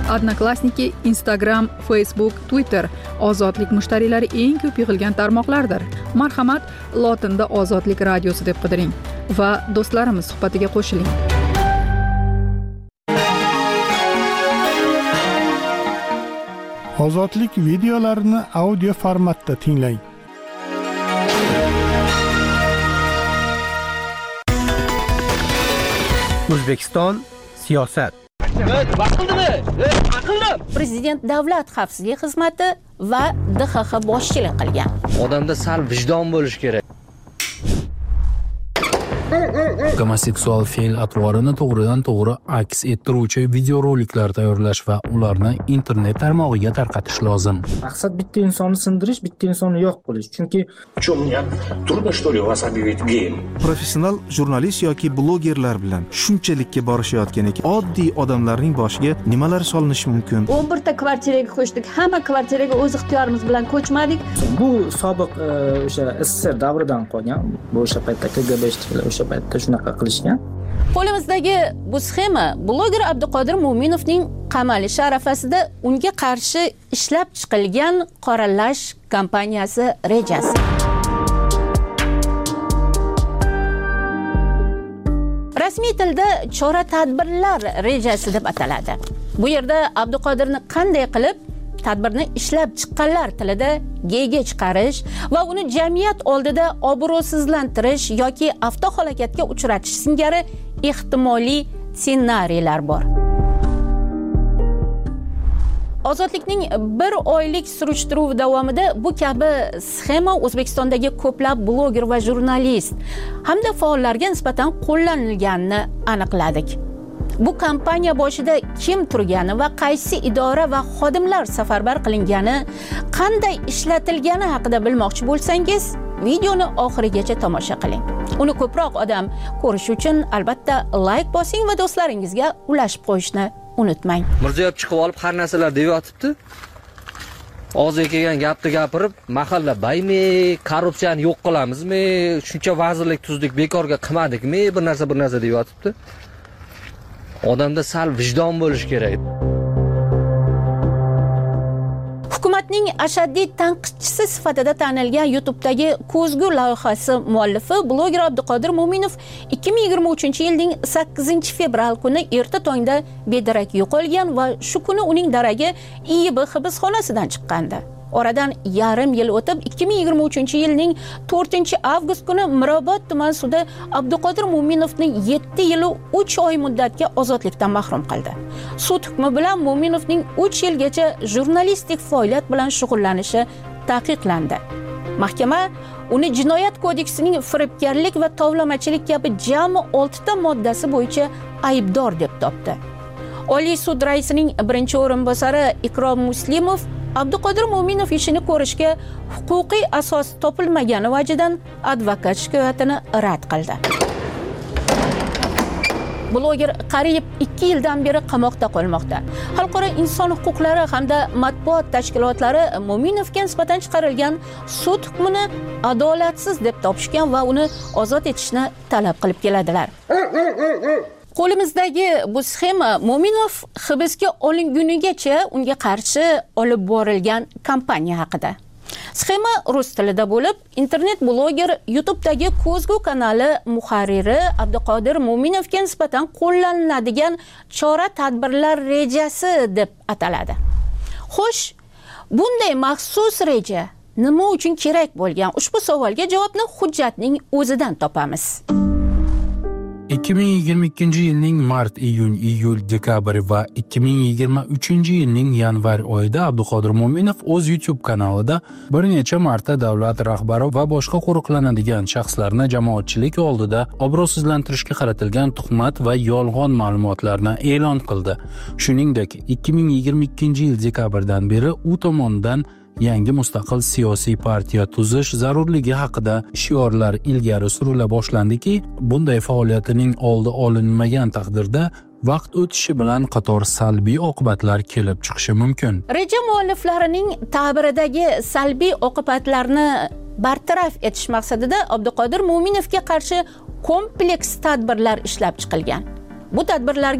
Odnoklassniki, Instagram, Facebook, Twitter ozodlik mushtariylari eng ko'p yig'ilgan tarmoqlardir. Marhamat, lotinda ozodlik radiosi deb qidiring va do'stlarimiz suhbatiga qo'shiling. Ozodlik videolarini audio formatda tinglang. O'zbekiston siyosat. Prezident Davlat xavfsizlik xizmati va DXX boshchilik qilgan. Odamda sal vijdon bo'lish kerak. Gomoseksual fe'l-atvorini to'g'ridan to'g'ri aks ettiruvchi videoroliklar tayyorlash va ularni internet tarmog'iga tarqatish lozim. Maqsad bitta insonni sindirish, bitta insonni yo'q qilish. Chunki трудно что ли вас объявить геем? Professional jurnalist yoki blogerlar bilan shunchalikka borishayotgan ekan, oddiy odamlarning boshiga nimalar solinishi mumkin? 11 ta kvartiraga ko'chdik. Hamma kvartiraga o'z ixtiyorimiz bilan ko'chmadik. Bu sobiq o'sha SSR davridan qolgan. Bu o'sha paytda KGB'chilar o'sha paytda shunaqa qilishgan. Qo'limizdagi bu sxema bloger Abduqodir Mo'minovning qamalishi arafasida unga qarshi ishlab chiqilgan qoralash kampaniyasi rejasi. Rasmiy tilda chora-tadbirlar rejasi deb ataladi. Bu yerda Abduqodirni qanday qilib tadbirni ishlab chiqqanlar tilida g'ga chiqarish va uni jamiyat oldida obro'sizlantirish yoki avtohalokatga uchratish singari ehtimoliy ssenariylar bor. Ozodlikning bir oylik surishtiruv davomida bu kabi sxema O'zbekistondagi ko'plab bloger va jurnalist hamda faollarga nisbatan qo'llanilganini aniqladik. Bu kampaniya boshida kim turgani va qaysi idora va xodimlar safarbar qilingani, qanday ishlatilgani haqida bilmoqchi bo'lsangiz, videoni oxirigacha tomosha qiling. Uni ko'proq odam ko'rish uchun albatta like bosing va do'stlaringizga ulashib qo'yishni unutmang. Mirziyoyev chiqib olib har narsalar deyotibdi. Og'ziga kelgan gapni gapirib, mahalla baymi, korrupsiyani yo'q qilamizmi, shuncha vazirlik tuzdik, bekorga qilmadikmi, bir narsa deyotibdi. Odamda sal vijdon bo'lish kerak. Hukumatning ashaddiy tanqidchisi sifatida tanilgan YouTube'dagi Ko'zgu loyihasi muallifi bloger Abduqodir Mo'minov 2023-yilning 8-fevral kuni erta tongda bedarak yo'qolgan va shu kuni uning daragi IIB hibsxonasidan chiqqandi. Oradan yarim yil o'tib 2023-yilning 4-avgust kuni Mirobod tuman sudi Abduqodir Mo'minovning 7 yili 3 oy muddatga ozodlikdan mahrum qildi. Sud hukmi bilan Mo'minovning 3 yilgacha jurnalistik faoliyat bilan shug'ullanishi taqiqlandi. Mahkama uni Jinoyat kodeksining firibgarlik va tovlamachilik kabi jami 6 ta moddasi bo'yicha aybdor deb topdi. Oliy sud raisining birinchi o'rinbosari Ikrom Muslimov Abduqodir Mo'minov ishini ko'rishga huquqiy asos topilmagani vajidan advokat shikoyatini rad qildi. Bloger qariyb 2 yildan beri qamoqda qolmoqda. Xalqaro inson huquqlari hamda matbuot tashkilotlari Mo'minovga nisbatan chiqarilgan sud hukmini adolatsiz deb topishgan va uni ozod etishni talab qilib keladilar. Qo'limizdagi bu sxema Mo'minov hibsga olingunigacha unga qarshi olib borilgan kampaniya haqida. Sxema rus tilida bo'lib, internet bloger YouTube'dagi Ko'zgu kanali muharriri Abduqodir Mo'minovga nisbatan qo'llaniladigan chora-tadbirlar rejasi deb ataladi. Xo'sh, bunday maxsus reja nima uchun kerak bo'lgan? Ushbu savolga javobni hujjatning o'zidan topamiz. 2022-yilning mart, iyun, iyul, dekabr va 2023-yilning yanvar oyida Abduqodir Mo'minov o'z YouTube kanalida bir necha marta davlat rahbari va boshqa qo'riqlanadigan shaxslarni jamoatchilik oldida obro'sizlantirishga qaratilgan tuhmat va yolg'on ma'lumotlarni e'lon qildi. Shuningdek, 2022-yil dekabrdan beri u tomonidan yangi mustaqil siyosiy partiya tuzish zarurligi haqida shiorlar ilgari surila boshlandiki, bunday faoliyatining oldi olinmagan taqdirda vaqt o'tishi bilan qator salbiy oqibatlar kelib chiqishi mumkin. Reja mualliflarining ta'biridagi salbiy oqibatlarni bartaraf etish maqsadida Abduqodir Mo'minovga qarshi kompleks tadbirlar ishlab chiqilgan. Bu tadbirlarga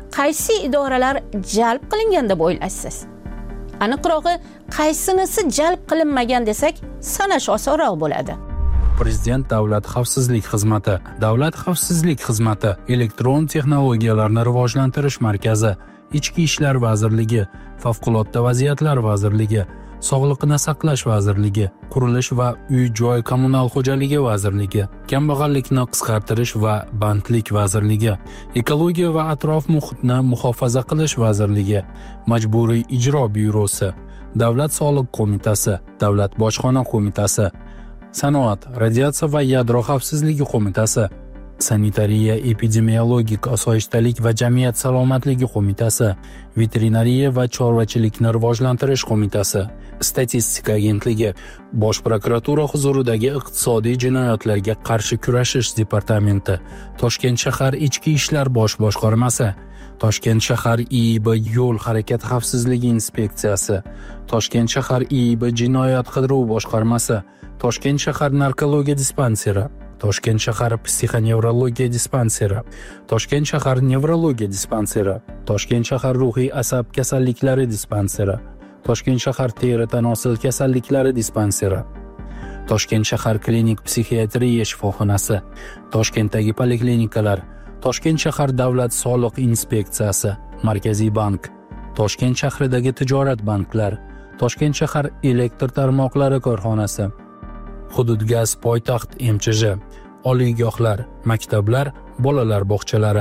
qaysi idoralar jalb qilingan deb o'ylaysiz? Aniqrog'i, qaysinisi jalb qilinmagan desak, sanash osonroq bo'ladi. Prezident Davlat xavfsizlik xizmati, Davlat xavfsizlik xizmati, Elektron texnologiyalarni rivojlantirish markazi, Ichki ishlar vazirligi, Favqulodda vaziyatlar vazirligi, Sog'liqni saqlash vazirligi, Qurilish va uy-joy kommunal xo'jaligi vazirligi, Kambag'allikni qisqartirish va bandlik vazirligi, Ekologiya va atrof muhitni muhofaza qilish vazirligi, Majburiy ijro byurosi, Davlat soliq qo'mitasi, Davlat bojxona qo'mitasi, Sanoat, radiatsiya va yadro xavfsizligi qo'mitasi, Sanitariya, epidemiologik osoyishtalik va jamiyat salomatligi qo'mitasi, Veterinariya va chorvachilikni rivojlantirish qo'mitasi, Statistika agentligi, Bosh prokuratura huzuridagi iqtisodiy jinoyatlarga qarshi kurashish departamenti, Toshkent shahar ichki ishlar bosh boshqarmasi, Toshkent shahar IIB yo'l harakati xavfsizligi inspeksiyasi, Toshkent shahar IIB jinoyat qidiruv boshqarmasi, Toshkent shahar narkologiya dispanseri, Toshkent shahar psixonevrologiya dispanseri, Toshkent shahar nevrologiya dispanseri, Toshkent shahar ruhiy asab kasalliklari dispanseri, Toshkent shahar teri tanosil kasalliklari dispanseri, Toshkent shahar klinik psixiatriya shifoxonasi, Toshkentdagi poliklinikalar, Toshkent shahar davlat soliq inspeksiyasi, Markaziy bank, Toshkent shahridagi tijorat banklar, Toshkent shahar elektr tarmoqlari korxonasi, Hududgaz poytaxt MChJ, oliygohlar, maktablar, bolalar bog'chalari.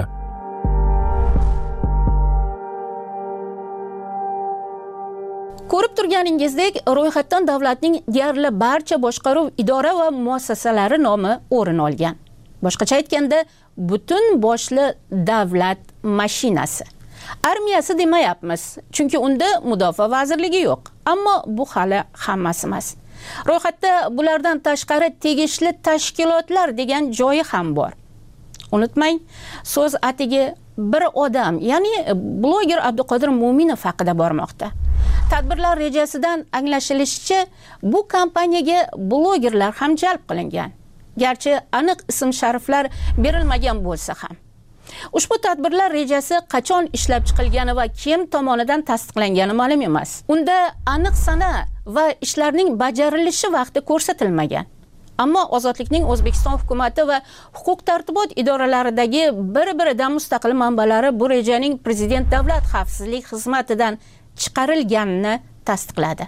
Ko'rib turganingizdek, ro'yxatdan davlatning deyarli barcha boshqaruv idora va muassasalari nomi o'rin olgan. Boshqacha aytganda, butun boshli davlat mashinasi. Armiyasi demayapmiz, chunki unda mudofaa vazirligi yo'q. Ammo bu hali hammasi emas. Ro'yxatda bulardan tashqari tegishli tashkilotlar degan joyi ham bor. Unutmang, so'z atigi bir odam, ya'ni bloger Abduqodir Mo'minov haqida bormoqda. Tadbirlar rejasidan anglashilishicha, bu kompaniyaga blogerlar ham jalb qilingan. Garchi aniq ism-shariflar berilmagan bo'lsa ham. Ushbu tadbirlar rejasi qachon ishlab chiqilgani va kim tomonidan tasdiqlangani ma'lum emas. Unda aniq sana va ishlarning bajarilishi vaqti ko'rsatilmagan. Ammo Ozodlikning O'zbekiston hukumatı va huquq tartibot idoralaridagi bir-biridan mustaqil manbalari bu rejaning Prezident Davlat xavfsizlik xizmatidan chiqarilganini tasdiqladi.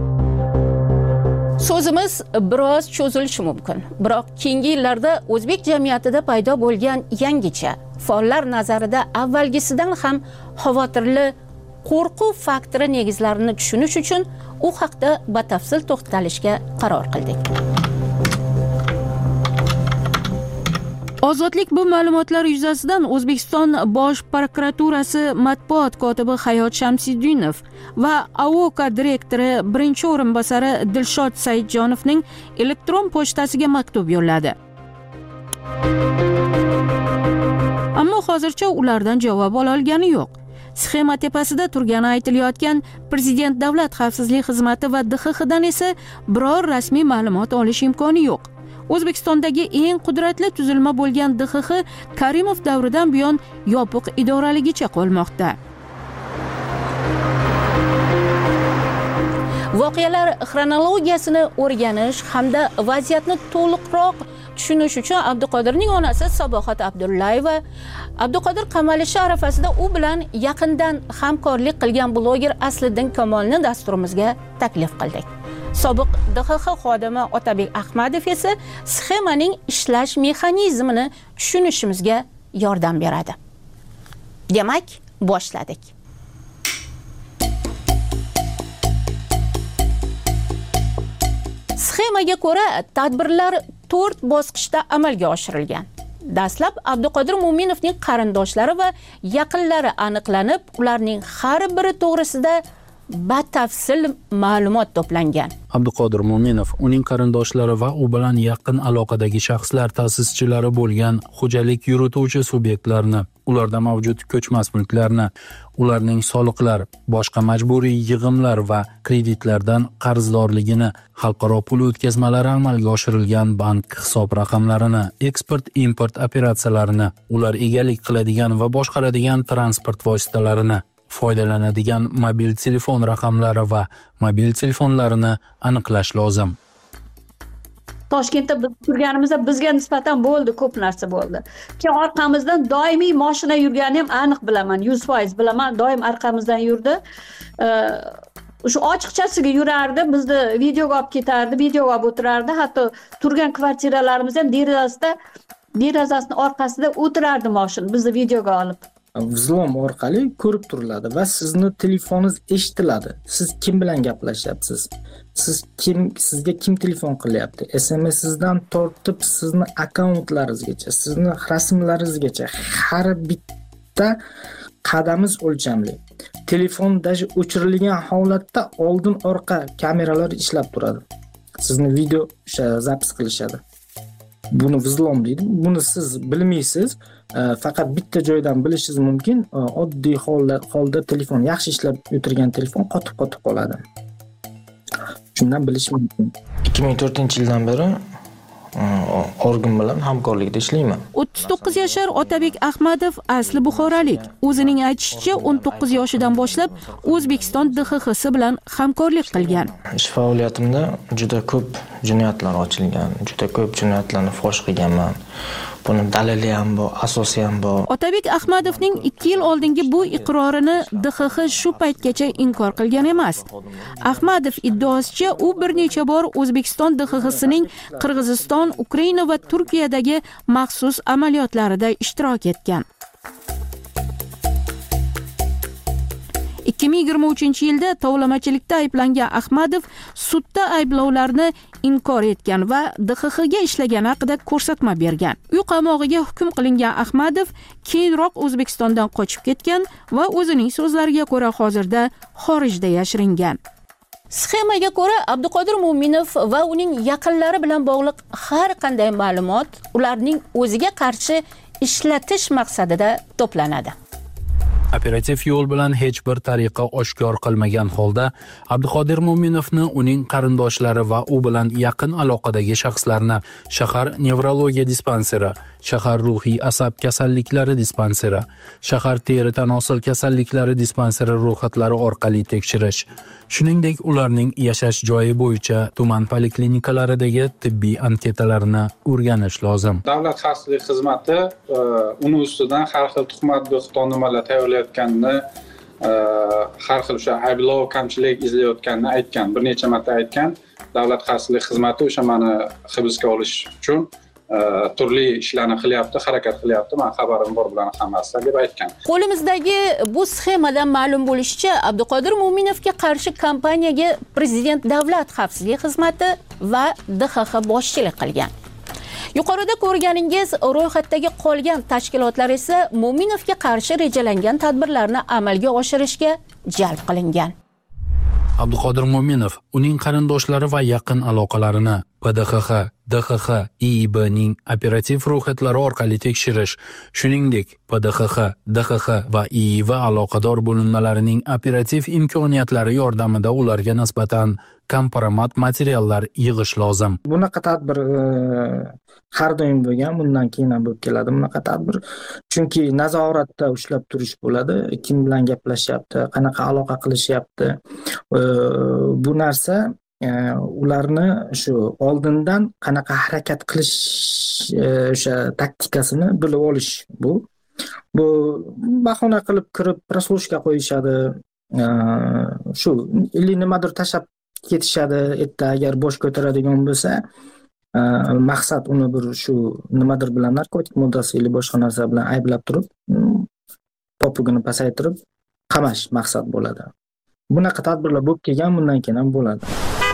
So'zimiz biroz cho'zilishi mumkin, biroq keyingi yillarda o'zbek jamiyatida paydo bo'lgan yangicha, faollar nazarida avvalgisidan ham xavotirli qo'rquv faktori negizlarini tushunish uchun u haqda batafsil to'xtalishga qaror qildik. Ozodlik bu ma'lumotlar yuzasidan O'zbekiston Bosh prokuraturasi matbuot kotibi Hayot Shamsiddinov va AOKA direktori birinchi o'rinbosari Dilshod Saidjonovning elektron pochtasiga maktub yo'lladi. Ammo hozircha ulardan javob ola olgani yo'q. Sxema tepasida turgani aytilayotgan Prezident Davlat xavfsizlik xizmati va DXXdan esa biror rasmiy ma'lumot olish imkoni yo'q. O'zbekistondagi eng qudratli tuzilma bo'lgan DXX Karimov davridan buyon yopiq idoraligicha qolmoqda. Voqealar xronologiyasini o'rganish hamda vaziyatni to'liqroq tushunish uchun Abduqodirning onasi Sabohat Abdullayeva Abduqodir qamalishi arafasida u bilan yaqindan hamkorlik qilgan bloger Asliddin Kamolni dasturimizga taklif qildik. Sobiq DXX xodimi Otabek Ahmadov esa sxemaning ishlash mexanizmini tushunishimizga yordam beradi. Demak, boshladik. Sxemaga ko'ra tadbirlar 4 bosqichda amalga oshirilgan. Dastlab Abduqodir Mo'minovning qarindoshlari va yaqinlari aniqlanib, ularning har biri to'g'risida batafsil ma'lumot to'plangan. Abduqodir Mo'minov uning qarindoshlari va u bilan yaqin aloqadagi shaxslar ta'sischilari bo'lgan xo'jalik yurituvchi subyektlarni, ularda mavjud ko'chmas mulklarni, ularning soliqlar, boshqa majburiy yig'imlar va kreditlardan qarzdorligini, xalqaro pul o'tkazmalari amalga oshirilgan bank hisob raqamlarini, eksport-import operatsiyalarini, ular egalik qiladigan va boshqaradigan transport vositalarini, foydalanadigan mobil telefon raqamlari va mobil telefonlarini aniqlash lozim. Toshkentda biz turganimizda bizga nisbatan bo'ldi, ko'p narsa bo'ldi. Keyin orqamizdan doimiy mashina yurgani ham aniq bilaman, 100% bilaman, doim orqamizdan yurdi. Shu ochiqchasiga yurardi, bizni videoga olib ketardi, videoga olib o'tirardi, hatto turgan kvartiralarimiz ham derazasini orqasida o'tirardi mashina, bizni videoga olib. Vzlom orqali ko'rib turiladi va sizni telefoningiz eshitiladi. Siz kim bilan gaplashyapsiz? Sizga kim telefon qilyapti? SMS'dan tortib sizni akkauntlaringizgacha, sizni rasmlaringizgacha har bitta qadamingiz o'lchamli. Telefon даже o'chirilgan holatda oldin orqa kameralar ishlab turadi. Sizni video zapis qilishadi. Buni vzlom deydi. Buni siz bilmaysiz. Faqat bitta joydan bilishingiz mumkin. Oddiy holda telefon, yaxshi ishlab o'tirgan telefon qotib qoladi. Shundan bilish mumkin. 2004-yildan beri organ bilan hamkorlikda ishlayman. 39 yashar Otabek Ahmadov asli buxorolik. O'zining aytishicha, 19 yoshidan boshlab O'zbekiston DXX bilan hamkorlik qilgan. Ish faoliyatimda juda ko'p jinoyatlar ochilgan, juda ko'p jinoyatlarni fosh qilganman. Buni dalili ham bor, asosi ham bor. Otabek Ahmadovning 2 yil oldingi bu iqrorini DXX shu paytgacha inkor qilgan emas. Ahmadov iddaosicha, u bir necha bor O'zbekiston DXXsining Qirg'iziston, Ukraina va Turkiyadagi maxsus amaliyotlarida ishtirok etgan. 2023-yilda tovlamachilikda ayblangan Ahmadov sudda ayblovlarni inkor etgan va DXXga ishlagani haqida ko'rsatma bergan. Uy qamog'iga hukm qilingan Ahmadov keyinroq O'zbekistondan qochib ketgan va o'zining so'zlariga ko'ra hozirda xorijda yashiringan. Sxemaga ko'ra Abduqodir Mo'minov va uning yaqinlari bilan bog'liq har qanday ma'lumot ularning o'ziga qarshi ishlatish maqsadida to'planadi. Operativ yo'l bilan hech bir tariqa oshkor qilmagan holda Abduqodir Mo'minovni uning qarindoshlari va u bilan yaqin aloqadagi shaxslarni shahar nevrologiya dispanseri, shahar ruhiy asab kasalliklari dispanseri, shahar teri tanosil kasalliklari dispanseri ro'yxatlari orqali tekshirish, shuningdek ularning yashash joyi bo'yicha tuman poliklinikalaridagi tibbiy anketalarini o'rganish lozim. Davlat xavfsizlik xizmati uni ustidan har xil tuhmat bo'xton nimalar tayyorlayotganini, har xil o'sha ayblov, kamchilik izlayotganini aytgan, bir necha marta aytgan. Davlat xavfsizlik xizmati o'sha meni hibsga olish uchun turli ishlarni qilyapti, harakat qilyapti. Men xabarim bor bilan hammasi deb aytgan. Qo'limizdagi bu sxemadan ma'lum bo'lishicha, Abduqodir Mo'minovga qarshi kompaniyaga Prezident Davlat xavfsizlik xizmati va DXX boshchilik qilgan. Yuqorida ko'rganingiz ro'yxatdagi qolgan tashkilotlar esa Mo'minovga qarshi rejalangan tadbirlarni amalga oshirishga jalb qilingan. Abduqodir Mo'minov uning qarindoshlari va yaqin aloqalarini PDXX, DXX, IIBning operativ ro'yxatlari orqali tekshirish, shuningdek PDXX, DXX va IIB aloqador bo'linmalarining operativ imkoniyatlari yordamida ularga nisbatan kompromat materiallar yig'ish lozim. Bunaqa tadbir har doim bo'lgan, bundan keyin ham bo'lib keladi bunaqa tadbir. Chunki nazoratda ushlab turish bo'ladi, kim bilan gaplashyapti, qanaqa aloqa qilishyapti. Bu narsa ularni shu oldindan qanaqa harakat qilish o'sha taktikasini bilib olish bu bahona qilib kirib proslушка qo'yishadi, shu nimadir tashab ketishadi. Erta agar bosh ko'taradigan bo'lsa, maqsad uni bir shu nimadir bilan, narkotik moddasi yoki boshqa narsa bilan ayblab turib, popugini pasaytirib qamash maqsad bo'ladi. Bunaqa tadbirlar bo'lib kelgan, bundan keyin ham bo'ladi.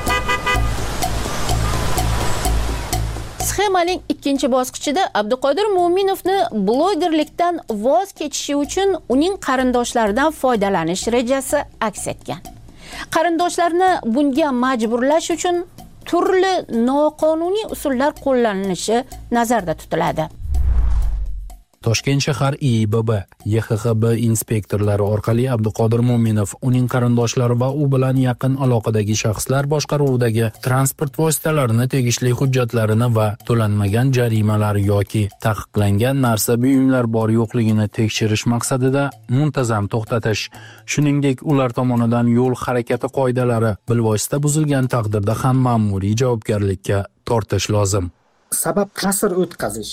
Sxemaning ikkinchi bosqichida Abduqodir Mo'minovni blogerlikdan voz kechishi uchun uning qarindoshlaridan foydalanish rejasi aks etgan. Qarindoshlarni bunga majburlash uchun turli noqonuniy usullar qo'llanilishi nazarda tutiladi. Toshkent shahar IIBB YHXB inspektorlari orqali Abduqodir Mo'minov, uning qarindoshlari va u bilan yaqin aloqadagi shaxslar boshqaruvidagi transport vositalarini tegishli hujjatlarini va to'lanmagan jarimalar yoki taqiqlangan narsa buyumlar bor yo'qligini tekshirish maqsadida muntazam to'xtatish, shuningdek ular tomonidan yo'l harakati qoidalari bilvosita buzilgan taqdirda ham ma'muriy javobgarlikka tortish lozim. Sabab qasr o'tkazish.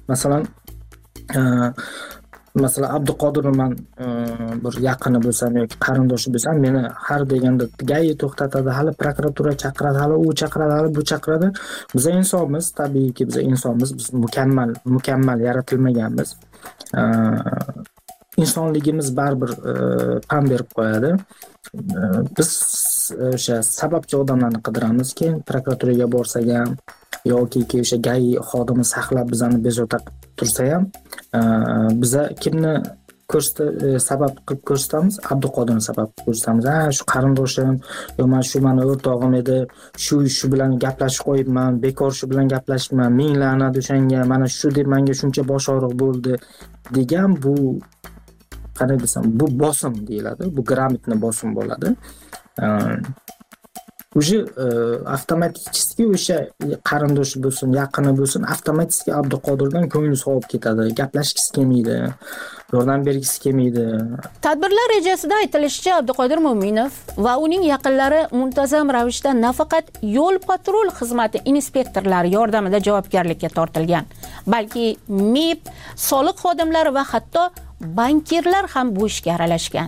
Masalan, Abduqodir man bir yaqini bo'lsam yoki qarindoshi bo'lsam, meni har deganda gai to'xtatadi, hali prokuratura chaqiradi, hali u chaqiradi, hali bu chaqiradi. Biz insonmiz, tabiiyki biz insonmiz, biz mukammal yaratilmaganmiz. Insonligimiz baribir pam berib qo'yadi. Biz o'sha sababchi odamlarni qidiramiz, keyin prokuraturaga borsak ham yoki o'sha gai xodimi saqlab bizani bezovta tursa ham, biza kimni sabab qilib ko'rsatamiz? Abduqodirni sabab qilib ko'rsatamiz. Shu qarindoshim, yo men shu meni o'rtog'im edi, shu bilan gaplashib qo'yibman, bekor shu bilan gaplashibman, ming la'nat o'shanga, mana shu deb menga shuncha bosh og'riq bo'ldi degan, bu qanday desam, bu bosim deyiladi, bu gрамотный bosim bo'ladi. Уже avtomatik o'sha qarindoshi bo'lsin, yaqini bo'lsin, avtomatik Abduqodirdan ko'ngli sovib ketadi, gaplashgisi kelmaydi, yordam bergisi kelmaydi. Tadbirlar rejasida aytilishicha, Abduqodir Mo'minov va uning yaqinlari muntazam ravishda nafaqat yo'l patrul xizmati inspektorlari yordamida javobgarlikka tortilgan, balki MIB, soliq xodimlari va hatto bankirlar ham bu ishga aralashgan.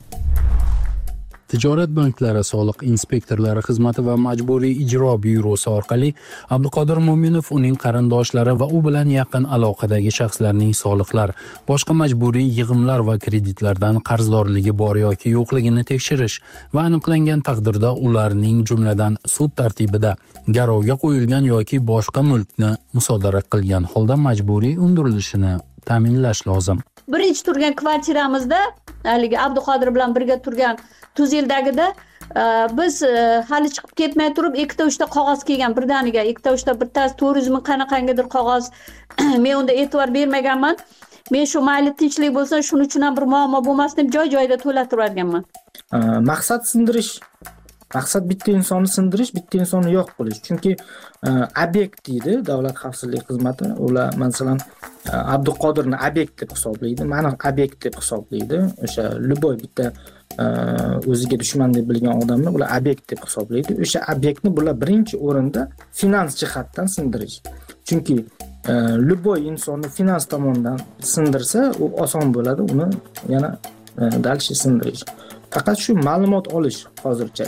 Tijorat banklari soliq inspektorlari xizmati va majburiy ijro byurosi orqali Abduqodir Mo'minov, uning qarindoshlari va u bilan yaqin aloqadagi shaxslarning soliqlar, boshqa majburiy yig'imlar va kreditlardan qarzdorligi bor yoki yo'qligini tekshirish va aniqlangan taqdirda ularning jumladan sud tartibida garovga qo'yilgan yoki boshqa mulkni musodara qilgan holda majburiy undirilishini ta'minlash lozim. Birinchi turgan kvartiramizda, haligi Abduqodir bilan birga turgan 30 yildagida biz hali chiqib ketmay turib ikkita uchta qog'oz kelgan birdaniga, ikkita uchta bittasi 400 ming qanaqangidir qog'oz. Men unda e'tibor bermaganman. Men shu mayli tinchlik bo'lsa, shuning uchun ham bir muammo bo'lmasin deb joy-joyida to'latib yuborganman. Maqsad sindirish. Maqsad bitta insonni sindirish, bitta insonni yo'q qilish. Chunki obyekt deydi Davlat xavfsizlik xizmati. Ular masalan Abduqodirni obyekt deb hisoblaydi, meni obyekt deb hisoblaydi. O'sha любой bitta o'ziga dushman deb bilgan odamni ular obyekt deb hisoblaydi. O'sha obyektni bular birinchi o'rinda finans jihatdan sindirish. Chunki любой insonni finans tomonidan sindirsa, u oson bo'ladi uni yana dalshi sindirish. Faqat shu ma'lumot olish hozircha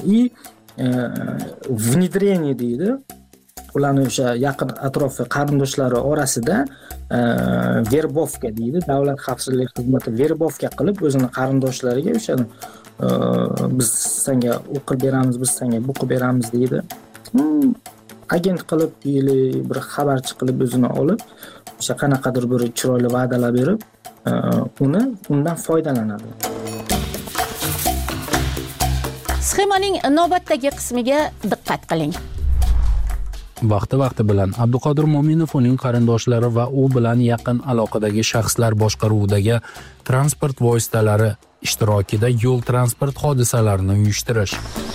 внедрение deydi. Ularni o'sha yaqin atrofi qarindoshlari orasida verbovka deydi. Davlat xavfsizlik xizmati verbovka qilib o'zini qarindoshlariga o'sha biz senga o'qib beramiz, biz senga bu qilib beramiz deydi. Agent qilib bir xabarchi qilib o'zini olib, o'sha qanaqadir bir chiroyli va'dalar berib, undan foydalanadi. Sxemaning navbatdagi qismiga diqqat qiling. Vaqti bilan Abduqodir Mo'minov, uning qarindoshlari va u bilan yaqin aloqadagi shaxslar boshqaruvidagi transport vositalari ishtirokida yo'l transport hodisalarini uyushtirish.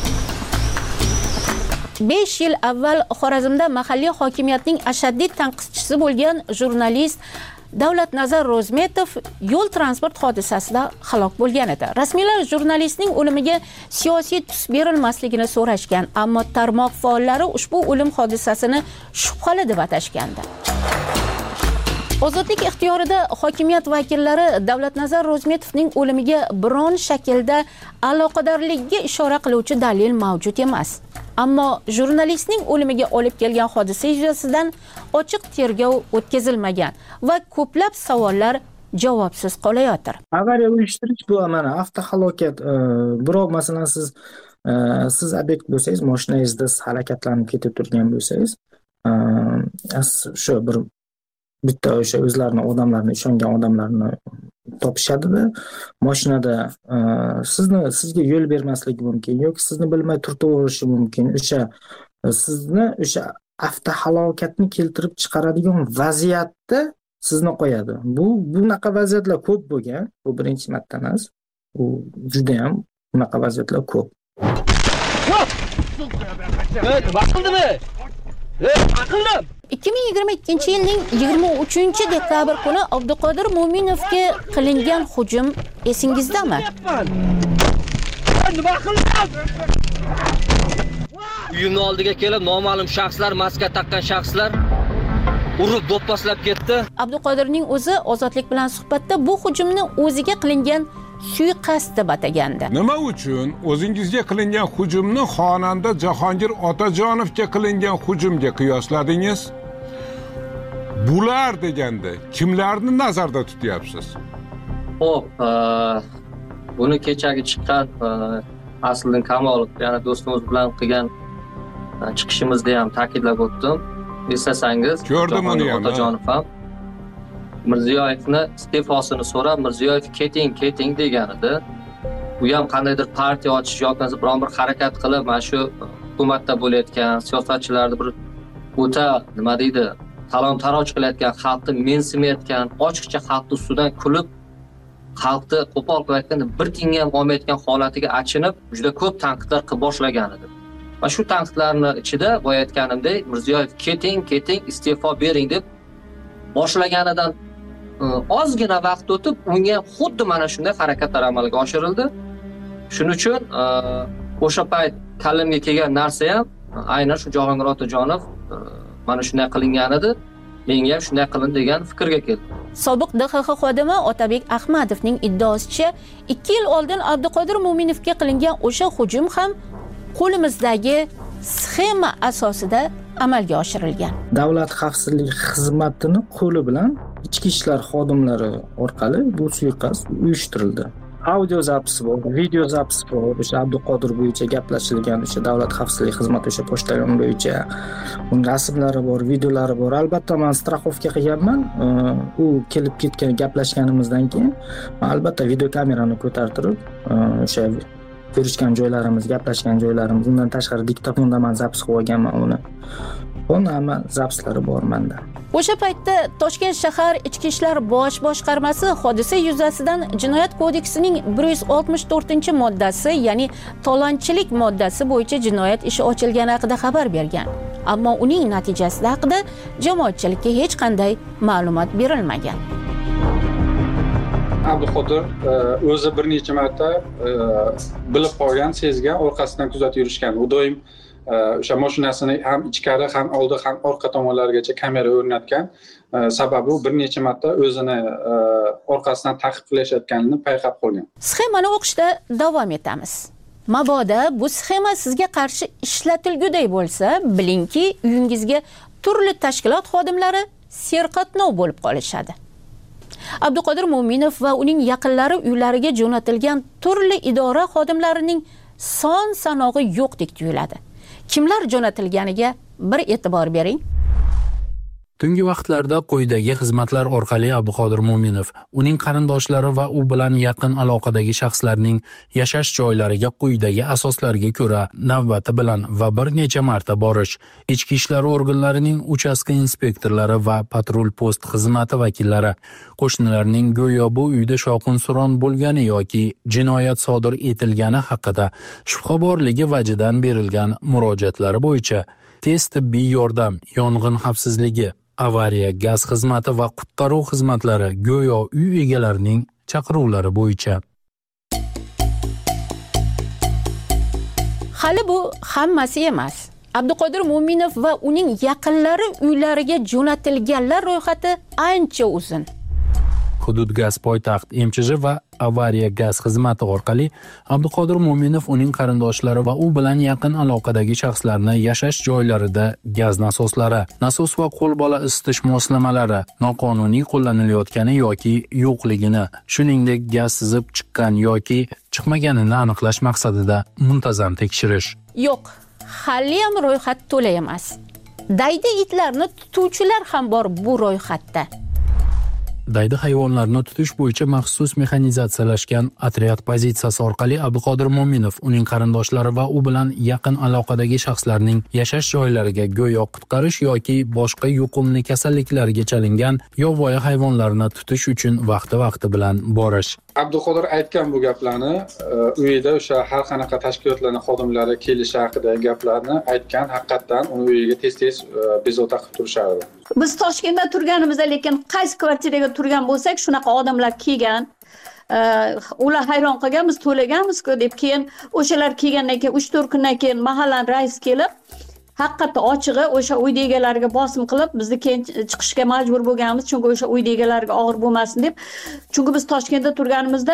5 yil avval Xorazmda mahalliy hokimiyatning ashaddiy tanqidchisi bo'lgan jurnalist Davlatnazar Ro'zmetov yo'l transport hodisasida halok bo'lgan edi. Rasmiylar jurnalistning o'limiga siyosiy tus berilmasligini so'rashgan, ammo tarmoq faollari ushbu o'lim hodisasini shubhali deb atashgandi. Ozodlik ixtiyorida hokimiyat vakillari Davlatnazar Ro'zmetovning o'limiga biron shaklda aloqadorligiga ishora qiluvchi dalil mavjud emas. Ammo jurnalistning o'limiga olib kelgan hodisa yuzasidan ochiq tergov o'tkazilmagan va ko'plab savollar javobsiz qolayotir. Avariya uyushtirish bu mana avtohalokat. Birov masalan siz obyekt bo'lsangiz, mashinangizda harakatlanib ketib turgan bo'lsangiz, shu bitta o'sha o'zlarini odamlarni, ishongan odamlarni topishadi-da, mashinada sizga yo'l bermasligi mumkin yoki sizni bilmay turtaverishi mumkin. Sizni o'sha avtohalokatni keltirib chiqaradigan vaziyatda sizni qo'yadi. Bunaqa vaziyatlar ko'p bo'lgan. Bu birinchi marta emas. Bu juda ham bunaqa vaziyatlar ko'p. Aqldimi? Aqldim. 2022-yilning 23-dekabr kuni Abduqodir Mo'minovga qilingan hujum esingizdami? Nima qildim? Uyimning oldiga kelib noma'lum shaxslar, maska taqqan shaxslar urib do'pposlab ketdi. Abduqodirning o'zi Ozodlik bilan suhbatda bu hujumni o'ziga qilingan suiqasd deb atagandi. Nima uchun o'zingizga qilingan hujumni xonanda Jahongir Otajonovga qilingan hujumga qiyosladingiz? Bular deganda kimlarni nazarda tutyapsiz? Xo'p, buni kechagi chiqqan Asliddin Kamolov, ya'ni do'stimiz bilan qilgan chiqishimizda ham ta'kidlab o'tdim. Eslasangiz, ko'rdim uni ham. Otajonov ham Mirziyoyevni iste'fosini so'rab, Mirziyoyev keting degan edi. U ham qandaydir partiya ochish yoki biron bir harakat qilib, mana shu hukumatda bo'layotgan siyosatchilarni bir o'ta nima deydi, talon-taroj qilayotgan, xalqni mensimayotgan, ochiqcha xalqning ustidan kulib, xalqni qo'pol qilayotganda bir tiyinga ham olmayotgan holatiga achinib, juda ko'p tanqidlar qilib boshlagan edi. Va shu tanqidlarni ichida boya aytganimdek, Mirziyoyev keting, iste'fo bering deb boshlaganidan ozgina vaqt o'tib, unga xuddi mana shunday harakatlar amalga oshirildi. Shuning uchun o'sha payt kallamga kelgan narsa ham aynan shu Jahongir Otajonov mana shunday qilingan edi. Menga ham shunday qilin degan fikrga keldim. Sobiq DXX xodimi Otabek Ahmadovning iddaosicha 2 yil oldin Abduqodir Mo'minovga qilingan o'sha hujum ham qo'limizdagi sxema asosida amalga oshirilgan. Davlat xavfsizlik xizmatini qo'li bilan ichki ishlar xodimlari orqali bu suiqasd uyushtirildi. Audio zapisi bor, video zapisi bor. O'sha Abduqodir bo'yicha gaplashilgan o'sha davlat xavfsizlik xizmati o'sha pochtayon bo'yicha uning rasmlari bor, videolari bor. Albatta men strafovka qilganman. U kelib ketgan gaplashganimizdan keyin albatta video kamerani ko'tartirib o'sha ko'rishgan joylarimiz, gaplashgan joylarimiz, undan tashqari diktofonda men zapis qilib olganman uni. Hamma zapislari bor menda. O'sha paytda Toshkent shahar Ichki ishlar bosh boshqarmasi hodisa yuzasidan Jinoyat kodeksining 164-moddasi, ya'ni talonchilik moddasi bo'yicha jinoyat ishi ochilgani haqida xabar bergan. Ammo uning natijasi haqida jamoatchilikka hech qanday ma'lumot berilmagan. Abduqodir o'zi bir necha marta bilib qolgan, sezgan, orqasidan kuzatib yurishgan. U doim o'sha mashinasini ham ichkari, ham oldi, ham orqa tomonlarigacha kamera o'rnatgan. Sababi u bir necha marta o'zini orqasidan ta'qib qilishayotganini payqab qolgan. Sxemani o'qishda davom etamiz. Mabodo bu sxema sizga qarshi ishlatilguday bo'lsa, bilingki, uyingizga turli tashkilot xodimlari serqatnov bo'lib qolishadi. Abduqodir Mo'minov va uning yaqinlari uylariga jo'natilgan turli idora xodimlarining son-sanog'i yo'qdek tuyuladi. Kimlar jo'natilganiga bir e'tibor bering. Tungi vaqtlarda quyidagi xizmatlar orqali Abduqodir Mo'minov, uning qarindoshlari va u bilan yaqin aloqadagi shaxslarning yashash joylariga quyidagi asoslarga ko'ra navbati bilan va bir necha marta borish, ichki ishlar organlarining uchastka inspektorlari va patrul post xizmati vakillari, qo'shnilarning go'yo bu uyda shovqin-suron bo'lgani yoki jinoyat sodir etilgani haqida shubha borligi vajidan berilgan murojaatlari bo'yicha tez tibbiy yordam, yong'in xavfsizligi, avariya, gaz xizmati va qutqaruv xizmatlari go'yo uy egalarining chaqiruvlari bo'yicha. Hali bu hammasi emas. Abduqodir Mo'minov va uning yaqinlari uylariga jo'natilganlar ro'yxati ancha uzun. Hudud gaz poytaxt MChJ va avariya gaz xizmati orqali Abduqodir Mo'minov, uning qarindoshlari va u bilan yaqin aloqadagi shaxslarni yashash joylarida gaz nasoslari, nasos va qo'lbola isitish moslamalari noqonuniy qo'llanilayotgani yoki yo'qligini, shuningdek gaz sizib chiqqan yoki chiqmaganini aniqlash maqsadida muntazam tekshirish. Yo'q, hali ham ro'yxat to'la emas. Daydi itlarni tutuvchilar ham bor bu ro'yxatda. daydi hayvonlarni tutish bo'yicha maxsus mexanizatsiyalashgan otryad pozitsiyasi orqali Abduqodir Mo'minov uning qarindoshlari va u bilan yaqin aloqadagi shaxslarning yashash joylariga go'yo qutqarish yoki boshqa yuqumli kasalliklarga chalingan yovvoyi hayvonlarni tutish uchun vaqti bilan borish. Abduqodir aytgan bu gaplarni uyida o'sha har qanaqa tashkilotlarning xodimlari kelishi haqidagi gaplarni aytgan, haqiqatan uni uyiga tez bezovta qilib turishardi. Biz Toshkentda turganimizda, lekin qaysi kvartiraga turgan bo'lsak, shunaqa odamlar kelgan. Ular hayron qolgan, biz to'laganmiz-ku deb, keyin o'shalar kelgandan keyin 3-4 kundan keyin mahallaning raisi kelib, haqiqatda ochig'i o'sha uyda egalariga bosim qilib, bizni keyin chiqishga majbur bo'lganmiz, chunki o'sha uyda egalariga og'ir bo'lmasin deb. Chunki biz Toshkentda turganimizda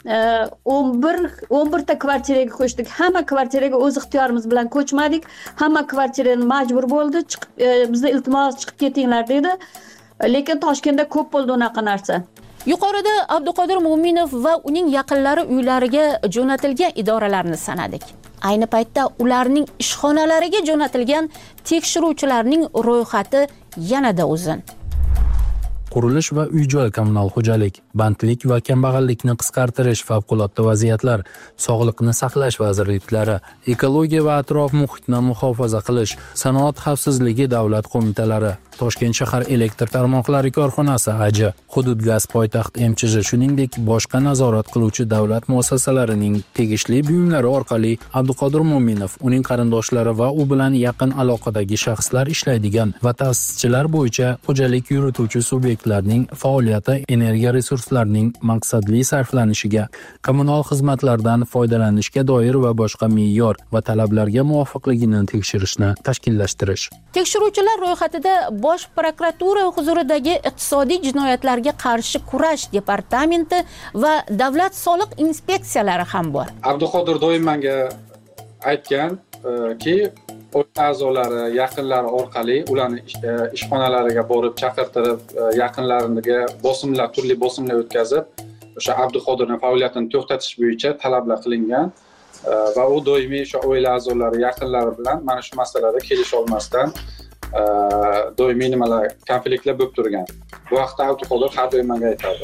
11 ta kvartiraga ko'chdik. Hamma kvartiraga o'z ixtiyorimiz bilan ko'chmadik. Hamma kvartirani majbur bo'ldi, bizga iltimos chiqib ketinglar dedi. Lekin Toshkentda ko'p bo'ldi unaqa narsa. Yuqorida Abduqodir Mo'minov va uning yaqinlari uylariga jo'natilgan idoralarni sanadik. Ayni paytda ularning ishxonalariga jo'natilgan tekshiruvchilarning ro'yxati yanada uzun. Qurilish va uy-joy kommunal xo'jalik, bandlik va kambag'allikni qisqartirish favqulodda vaziyatlar, sog'liqni saqlash vazirliklari, ekologiya va atrof muhitni muhofaza qilish, sanoat xavfsizligi davlat qo'mitalari, Toshkent shahar elektr tarmoqlari korxonasi AJ, hudud gaz poytaxt MChJ, shuningdek boshqa nazorat qiluvchi davlat muassasalarining tegishli buyumlari orqali Abduqodir Mo'minov, uning qarindoshlari va u bilan yaqin aloqadagi shaxslar ishlaydigan va ta'sischilar bo'yicha xo'jalik yurituvchi subyektlarning faoliyati energiya resurslarining maqsadli sarflanishiga, kommunal xizmatlardan foydalanishga doir va boshqa me'yor va talablarga muvofiqligini tekshirishni tashkillashtirish. Tekshiruvchilar ro'yxatida Bosh prokuratura huzuridagi iqtisodiy jinoyatlarga qarshi kurash departamenti va davlat soliq inspeksiyalari ham bor. Abduqodir doim menga aytganki, oila a'zolari, yaqinlari orqali ularni ishxonalariga borib chaqirtirib, yaqinlariga turli bosimlar o'tkazib, o'sha Abduqodirning faoliyatini to'xtatish bo'yicha talablar qilingan va u doimiy o'sha oila a'zolari, yaqinlari bilan mana shu masalada kelisha olmasdan doimiy konfliktlar bo'lib turgan. Bu vaqtda Abduqodir har doim menga aytadi.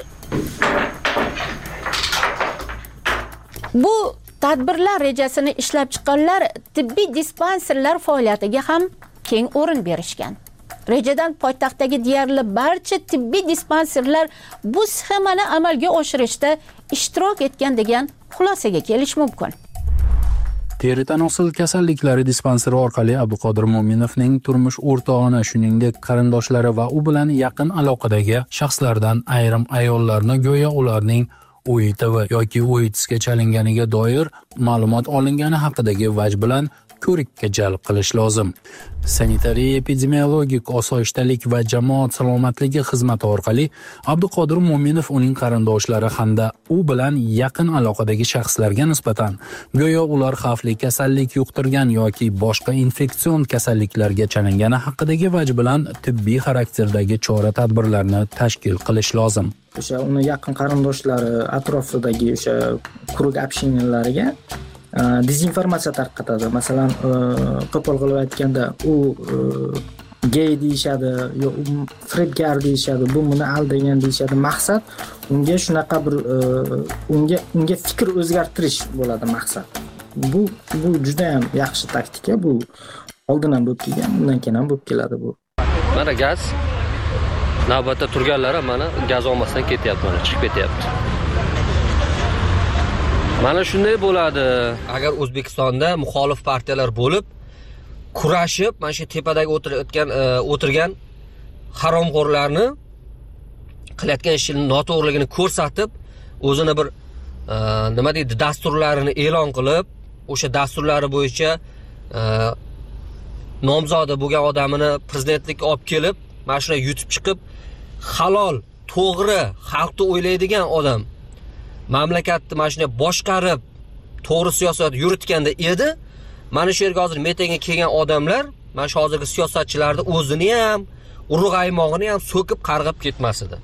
Bu tadbirlar rejasini ishlab chiqqanlar tibbiy dispanserlar faoliyatiga ham keng o'rin berishgan. Rejadan poytaxtdagi deyarli barcha tibbiy dispanserlar bu sxemani amalga oshirishda ishtirok etgan degan xulosaga kelish mumkin. Teri tanosil kasalliklari dispanseri orqali Abduqodir Mo'minovning turmush o'rtog'ini, shuningdek qarindoshlari va u bilan yaqin aloqadagi shaxslardan ayrim ayollarni go'yo ularning OITV yoki OITSga chalinganiga doir ma'lumot olingani haqidagi vaj bilan ko'rikka jalb qilish lozim. Sanitariya epidemiologik osoyishtalik va jamoat salomatligi xizmati orqali Abduqodir Mo'minov, uning qarindoshlari hamda u bilan yaqin aloqadagi shaxslarga nisbatan go'yo ular xavfli kasallik yuqtirgan yoki boshqa infeksion kasalliklarga chalingani haqidagi vaj bilan tibbiy xarakterdagi chora-tadbirlarni tashkil qilish lozim. O'sha uni yaqin qarindoshlari atrofidagi o'sha krug общениялariga dezinformatsiya tarqatadi. Masalan, qo'pol qilib aytganda, u gay deyishadi, yo firibgar deyishadi, bu buni aldagan deyishadi. Maqsad unga shunaqa bir unga fikr o'zgartirish bo'ladi maqsad. Bu juda ham yaxshi taktika. Bu oldin ham bo'lib kelgan, bundan keyin ham bo'lib keladi bu. Mana gaz navbatda turganlar mana gaz olmasdan ketyapti, mana chiqib ketyapti. Mana shunday bo'ladi. Agar O'zbekistonda muxolif partiyalar bo'lib, kurashib, mana shu tepadagi o'tirgan haromxo'rlarni qilayotgan ishini noto'g'riligini ko'rsatib, o'zini bir nima deydi, dasturlarini e'lon qilib, o'sha dasturlari bo'yicha nomzodi bo'lgan odamini prezidentlikka olib kelib, mana shunday yutib chiqib, halol, to'g'ri, xalqni o'ylaydigan odam mamlakatni mana shunday boshqarib, to'g'ri siyosat yuritganda edi. Mana shu yerga hozir metingga kelgan odamlar, mana shu hozirgi siyosatchilarni o'zini ham, urug' aymog'ini ham so'kib qarg'ab ketmas edi.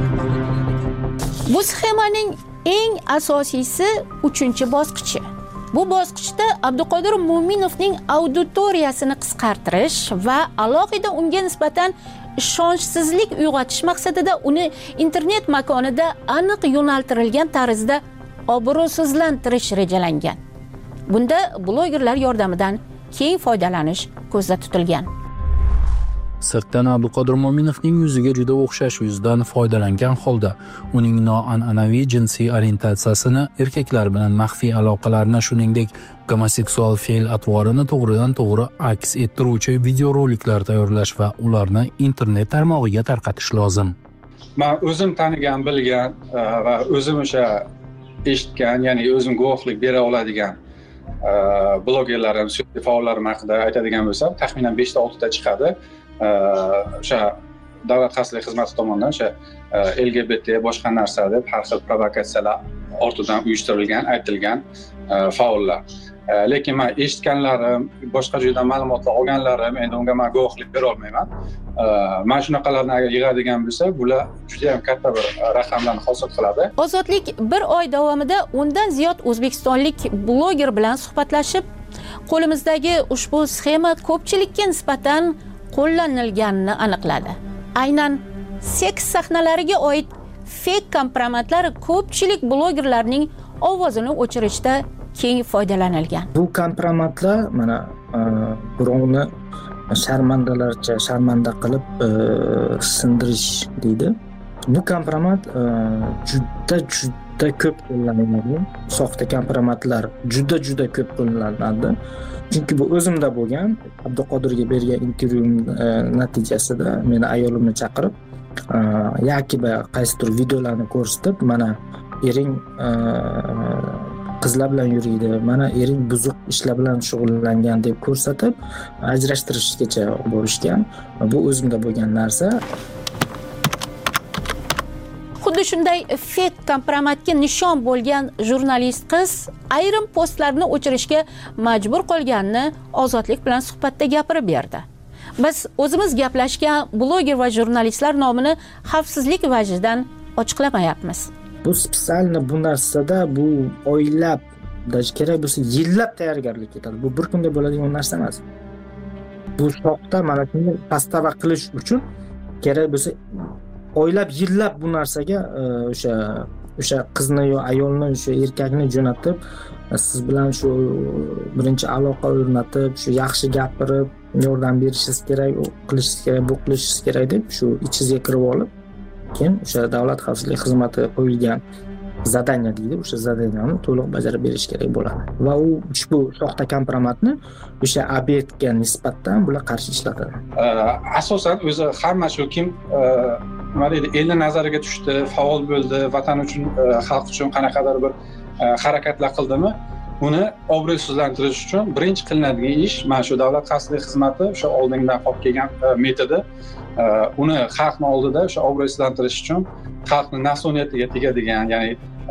Bu sxemaning eng asosiysi 3-bosqichi. Bu bosqichda Abduqodir Mo'minovning auditoriyasini qisqartirish va alohida unga nisbatan ishonchsizlik uyg'otish maqsadida uni internet makonida aniq yo'naltirilgan tarzda obro'sizlantirish rejalangan. Bunda blogerlar yordamidan keng foydalanish ko'zda tutilgan. Sirtdan Abduqodir Mo'minovning yuziga juda o'xshash yuzdan foydalangan holda uning noan'anaviy jinsiy orientatsiyasini, erkaklar bilan maxfiy aloqalarni, shuningdek gomoseksual fe'l-atvorini to'g'ridan to'g'ri aks ettiruvchi videoroliklar tayyorlash va ularni internet tarmog'iga tarqatish lozim. Men o'zim tanigan, bilgan va o'zim o'sha eshitgan, ya'ni o'zim guvohlik bera oladigan blogerlarim, faollarim haqida aytadigan bo'lsam, taxminan 5 ta 6 ta chiqadi. O'sha davlat xavfsizlik xizmati tomonidan o'sha LGBT boshqa narsa deb har xil provokatsiyalar ortidan uyushtirilgan, aytilgan faollar. Lekin men eshitganlarim, boshqa joydan ma'lumotlar olganlarim, endi unga men guvohlik bera olmayman. Men shunaqalarni agar yig'adigan bo'lsa, bular juda ham katta bir raqamlarni hosil qiladi. Ozodlik bir oy davomida 10 dan ziyod o'zbekistonlik bloger bilan suhbatlashib, qo'limizdagi ushbu sxema ko'pchilikka nisbatan qo'llanilganini aniqladi. Aynan seks sahnalariga oid fake kompromatlar ko'pchilik blogerlarning ovozini o'chirishda keng foydalanilgan. Bu kompromatlar mana birovni sharmanda qilib sindirish deydi. Bu kompromat juda ko'p qo'llaniladi. Soxta kompromatlar juda ko'p qo'llaniladi. Chunki bu o'zimda bo'lgan. Abduqodirga bergan intervyum natijasida meni ayolimni chaqirib, yoki qaysidir videolarni ko'rsatib, mana ering qizlar bilan yuriydi, mana ering buzuq ishlar bilan shug'ullangan deb ko'rsatib, ajrashtirishgacha borishgan. Bu o'zimda bo'lgan narsa. Xuddi shunday fake kompromatga nishon bo'lgan jurnalist qiz ayrim postlarni o'chirishga majbur qolganini Ozodlik bilan suhbatda gapirib berdi. Biz o'zimiz gaplashgan bloger va jurnalistlar nomini xavfsizlik vajidan ochiqlamayapmiz. Bu spesialni bu narsada bu oylab, kerak bo'lsa yillab tayyorgarlik ketadi. Bu bir kunda bo'ladigan narsa emas. Bu soxta mana shunday pastava qilish uchun kerak bo'lsa oylab yillab bu narsaga o'sha qizni yo ayolni, o'sha erkakni jo'natib, siz bilan shu birinchi aloqa o'rnatib, shu yaxshi gapirib, yordam berishingiz kerak, u qilishingiz kerak, bu qilishingiz kerak deb shu ichingizga kirib olib, keyin o'sha davlat xavfsizlik xizmati qo'yilgan zadaniya deydi, o'sha zadaniyani to'liq bajarib berish kerak bo'ladi. Va u ushbu soxta kompromatni o'sha obyektga nisbatan bular qarshi ishlatadi. Asosan o'zi hamma shu kim nima deydi, elni nazariga tushdi, faol bo'ldi, vatan uchun, xalq uchun qanaqadir bir harakatlar qildimi, uni obro'sizlantirish uchun birinchi qilinadigan ish mana shu davlat xavfsizlik xizmati o'sha oldindan olib kelgan metodi, uni xalqning oldida o'sha obro'sizlantirish uchun xalqning nafsoniyatiga tegadigan, ya'ni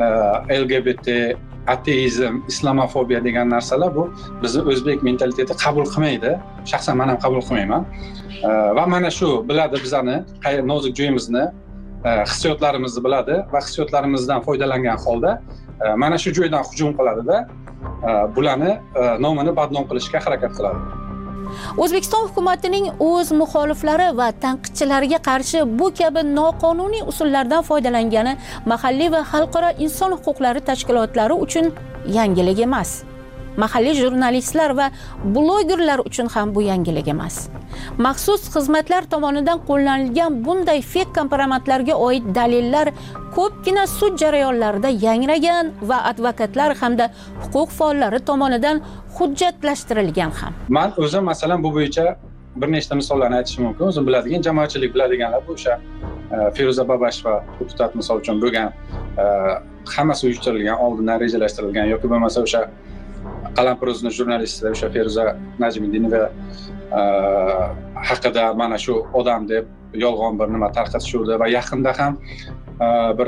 LGBT, ateizm, islamofobiya degan narsalar bu bizni o'zbek mentaliteti qabul qilmaydi. Shaxsan men ham qabul qilmayman. Va mana shu biladi bizani nozik joyimizni, hissiyotlarimizni biladi va hissiyotlarimizdan foydalangan holda mana shu joydan hujum qiladida bularni nomini badnom qilishga harakat qiladi. O'zbekiston hukumatining o'z muxoliflari va tanqidchilariga qarshi bu kabi noqonuniy usullardan foydalangani mahalliy va xalqaro inson huquqlari tashkilotlari uchun yangilik emas. Mahalliy jurnalistlar va blogerlar uchun ham bu yangilik emas. Maxsus xizmatlar tomonidan qo'llanilgan bunday fake kompromatlarga oid dalillar ko'pgina sud jarayonlarida yangragan va advokatlar hamda huquq faollari tomonidan hujjatlashtirilgan ham. Men o'zim masalan bu bo'yicha bir nechta misollarni aytishim mumkin. O'zim biladigan, jamoatchilik biladiganlar bu o'sha Feruza Babasheva deputat misol uchun bo'lgan, hammasi uyushtirilgan, oldindan rejalashtirilgan yoki bo'lmasa o'sha Qalampir o'zining jurnalisti o'sha Feruza Najmiddinova haqida mana shu odam deb yolg'on bir nima tarqatishuvdi va yaqinda ham bir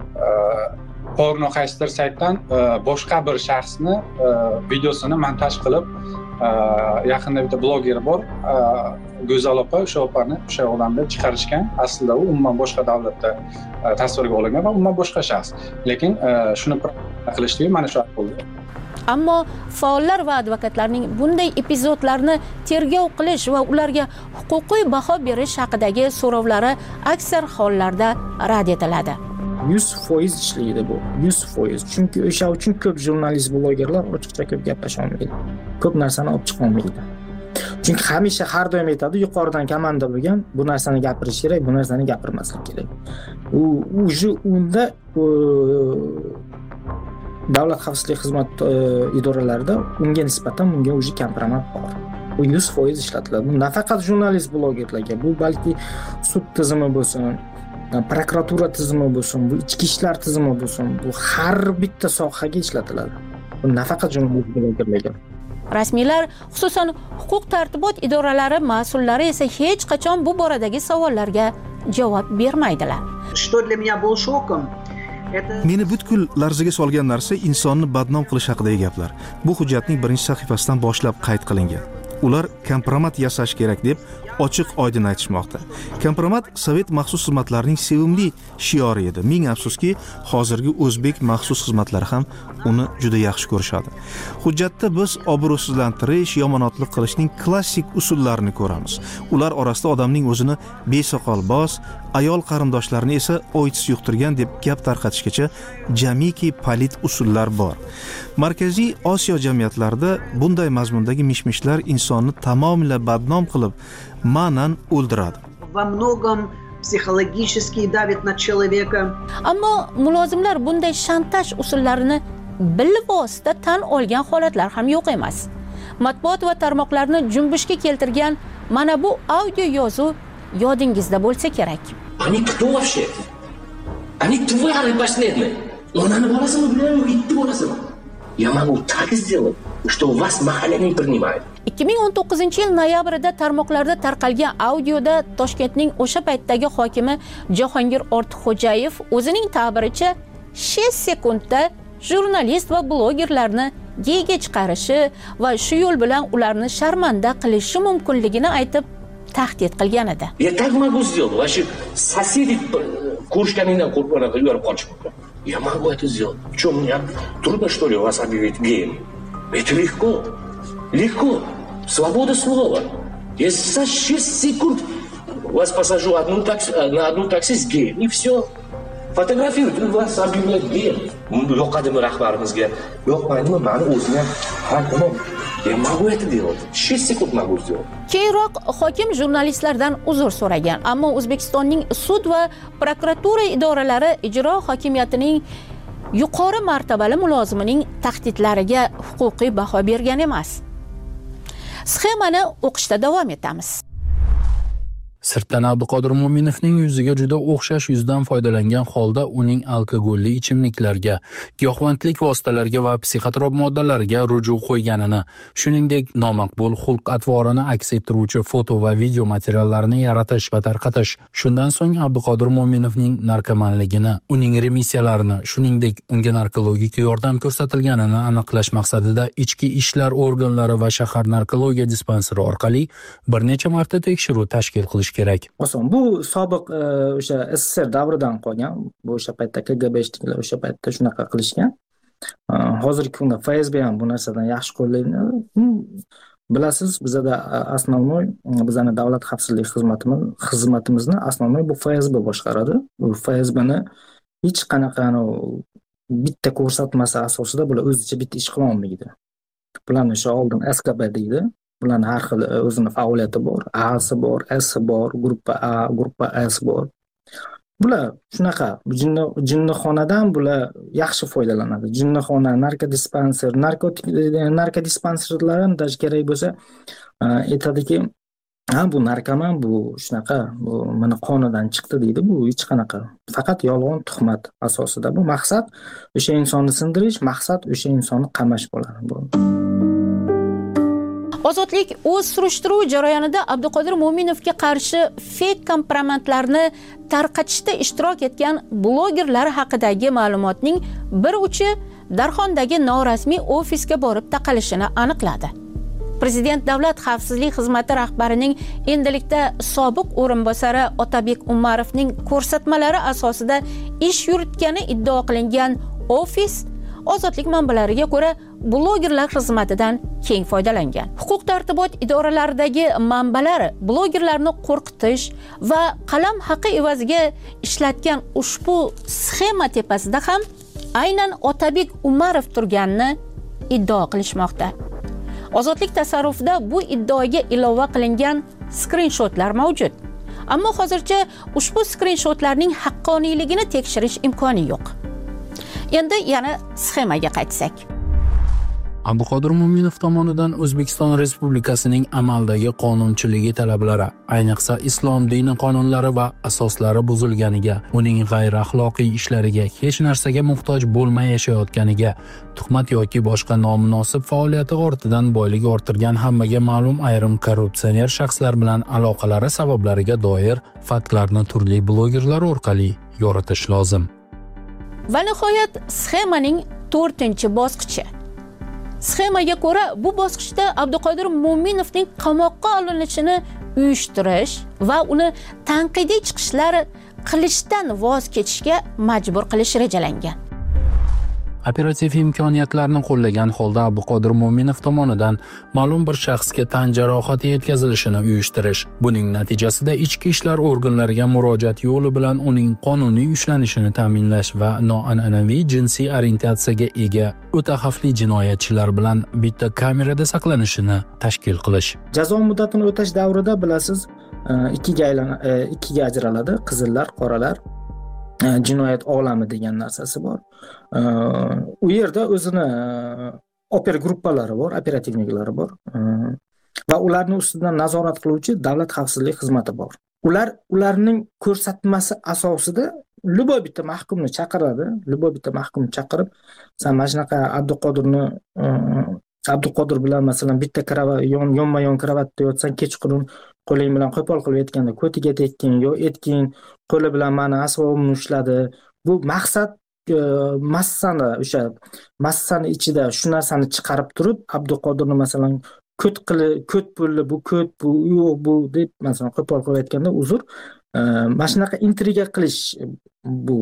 porno qaysidir saytdan boshqa bir shaxsni videosini montaj qilib, yaqinda bitta bloger bor, Go'zal opa, o'sha opani o'sha odamni chiqarishgan. Aslida u umuman boshqa davlatda tasvirga olingan va umuman boshqa shaxs. Lekin shuni qilishdi, mana shu bo'ldi. Ammo faollar va advokatlarning bunday epizodlarni tergov qilish va ularga huquqiy baho berish haqidagi so'rovlari aksar hollarda rad etiladi. 100% ishlaydi bu. 100%. Chunki o'sha uchun ko'p jurnalist, blogerlar ochiqcha ko'p gaplasha olmaydi. Ko'p narsani olib chiqa olmaydi. Chunki hamisha har doim aytadi, yuqoridan komanda bo'lgan, bu narsani gapirish kerak, bu narsani gapirmaslik kerak. Unda davlat xavfsizlik xizmati idoralarida unga nisbatan bunga o'zi kompromat bor. Bu 100% ishlatiladi. Bu nafaqat jurnalist, blogerlarga, bu balki sud tizimi bo'lsin, prokuratura tizimi bo'lsin, bu ichki ishlar tizimi bo'lsin, bu har bitta sohaga ishlatiladi. Bu nafaqat jurnalist, blogerlarga. Rasmiylar, xususan huquq tartibot idoralari mas'ullari esa hech qachon bu boradagi savollarga javob bermaydilar. Что для меня был шоком? Meni butkul larzaga solgan narsa insonni badnom qilish haqidagi gaplar. Bu hujjatning birinchi sahifasidan boshlab qayd qilingan. Ular kompromat yasash kerak deb ochiq oydin aytishmoqda. Kompromat Sovet maxsus xizmatlarining sevimli shiori edi. Ming afsuski, hozirgi o'zbek maxsus xizmatlari ham uni juda yaxshi ko'rishadi. Hujjatda biz obro'sizlantirish, yomonotlik qilishning klassik usullarini ko'ramiz. Ular orasida odamning o'zini besoqolboz, ayol qarindoshlarini esa o'ytis yuqtirgan deb gap tarqatishgacha jamiki palit usullar bor. Markaziy Osiyo jamiyatlarida bunday mazmundagi mishmishlar insonni tamomila badnom qilib, ma'nan o'ldiradi. Во многом психологически давит на человека. Ammo mulozimlar bunday shantaj usullarini bilvosita tan olgan holatlar ham yo'q emas. Matbuot va tarmoqlarni junbushga keltirgan mana bu audio yozuv yodingizda bo'lsa kerak. Они кто вообще? Они твари последние. Onani bolasimi bilan yetti bolasimi? Я могу так сделать, что вас mahalle не принимает. 2019-yil noyabrida tarmoqlarda tarqalgan audioda Toshkentning o'sha paytdagi hokimi Jahongir Ortiqxo'jayev o'zining ta'biricha 6 sekundda jurnalist va blogerlarni geyga chiqarishi va shu yo'l bilan ularni sharmanda qilishi mumkinligini aytib tahdid qilgan edi. Я так могу сделать. Ваши соседи куршканиdan qo'rqib yuborib qolish mumkin. Я могу это сделать. В чем мне трудно, что ли, вас объявить геем? Это легко. Легко. Свобода слова. Я за 6 секунд вас посажу на одну такси с геем. И все. Фотографируют, вас объявляют геем. Yo'qadimi rahbarimizga? Yo'qmaydimi? Mani o'zim ham tamom. Я могу это делать. 6 sekund могу сделать. Keyinroq hokim jurnalistlardan uzr so'ragan, ammo O'zbekistonning sud va prokuratura idoralari ijro hokimiyatining yuqori martabali mulozimining tahdidlariga huquqiy baho bergan emas. Sxemani o'qishda davom etamiz. Sirtdan Abduqodir Mo'minovning yuziga juda o'xshash yuzdan foydalangan holda uning alkogolli ichimliklarga, giyohvandlik vositalariga va psixotrop moddalarga ruju qo'yganini, shuningdek nomaqbul xulq-atvorini aks ettiruvchi foto va video materiallarini yaratish va tarqatish. Shundan so'ng Abduqodir Mo'minovning narkomanligini, uning remissiyalarini, shuningdek unga narkologik yordam ko'rsatilganini aniqlash maqsadida ichki ishlar organlari va shahar narkologiya dispanseri orqali bir necha marta tekshiruv tashkil qilish kerak. Oson, bu sobiq o'sha SSR davridan qolgan, bu o'sha paytda KGBshniklar o'sha paytda shunaqa qilishgan. Hozirgi kunda FSB ham bu narsadan yaxshi qo'llaydi. Bilasiz, bizda asnovoy bizning davlat xavfsizlik xizmatimizni asnovoy bu FSB boshqaradi. Bu FSBni hech qanaqa bitta ko'rsatmasi asosida bular o'zicha bitta ish qila olmaydi. Bularni o'sha oldin SKB deydi. Bularning har xil o'zining faoliyati bor. A'si bor, S'si bor, gruppa A, gruppa S bor. Bular shunaqa jinnixonadan bular yaxshi foydalanadi. Jinnixona, narkodispanser, narkodispanserlar ham kerak bo'lsa aytadiki, bu narkoman, bu shunaqa, bu mana qonidan chiqdi deydi. Bu hech qanaqa. Faqat yolg'on tuhmat asosida. Bu maqsad o'sha insonni sindirish, maqsad o'sha insonni qamash bo'ladi. Bu Ozodlik o'z surishtiruv jarayonida Abduqodir Mo'minovga qarshi fake kompromatlarni tarqatishda ishtirok etgan blogerlar haqidagi ma'lumotning bir uchi Darxondagi norasmiy ofisga borib taqalishini aniqladi. Prezident Davlat xavfsizlik xizmati rahbarining endilikda sobiq o'rinbosari Otabek Umarovning ko'rsatmalari asosida ish yuritgani iddao qilingan ofis Ozodlik manbalariga ko'ra blogerlar xizmatidan keng foydalangan. Huquq tartibot idoralaridagi manbalar blogerlarni qo'rqitish va qalam haqi evaziga ishlatgan ushbu sxema tepasida ham aynan Otabek Umarov turganini iddao qilishmoqda. Ozodlik tasarrufida bu iddaoga ilova qilingan skrinshotlar mavjud. Ammo hozircha ushbu skrinshotlarning haqqoniyligini tekshirish imkoni yo'q. Endi yana sxemaga qaytsak. Abduqodir Mo'minov tomonidan O'zbekiston Respublikasining amaldagi qonunchiligi talablari, ayniqsa islom dini qonunlari va asoslari buzilganiga, uning g'ayriaxloqiy ishlariga, hech narsaga muhtoj bo'lmay yashayotganiga, tuhmat yoki boshqa nomunosib faoliyati ortidan boylik orttirgan hammaga ma'lum ayrim korrupsioner shaxslar bilan aloqalari sabablariga doir faktlarni turli blogerlar orqali yoritish lozim. Va nihoyat sxemaning 4-bosqichi. Sxemaga ko'ra, bu bosqichda Abduqodir Mo'minovning qamoqqa olinishini uyushtirish va uni tanqidiy chiqishlar qilishdan voz kechishga majbur qilish rejalangan. Operativ imkoniyatlarni qo'llagan holda Abduqodir Mo'minov tomonidan ma'lum bir shaxsga tan jarohati yetkazilishini uyushtirish, buning natijasida ichki ishlar organlariga murojaat yo'li bilan uning qonuniy ushlanishini ta'minlash va noan'anaviy jinsiy orientatsiyaga ega o'ta xavfli jinoyatchilar bilan bitta kamerada saqlanishini tashkil qilish. Jazo muddatini o'tash davrida bilasiz, ikkiga ajraladi, qizillar, qoralar. Jinoyat olami degan narsasi bor. U yerda o'zini operguppalari bor, operativniklari bor va ularni ustidan nazorat qiluvchi davlat xavfsizlik xizmati bor. Ularning ko'rsatmasi asosida luboy bitta mahkumni chaqiradi, chaqirib, sen mana shunaqa Abduqodir bilan masalan bitta yonma-yon kravatda yotsang, kechqurun qo'ling bilan qo'pol qilib aytganda ko'tiga tekkin yo etkin, qo'li bilan meni asbobimni ushladi. Bu maqsad massani ichida shu narsani chiqarib turib, Abduqodirni masalan ko't pulli, bu ko't, bu yo'q, bu deb masalan qo'pol qilib aytganda uzr, mana shunaqa intriga qilish bu.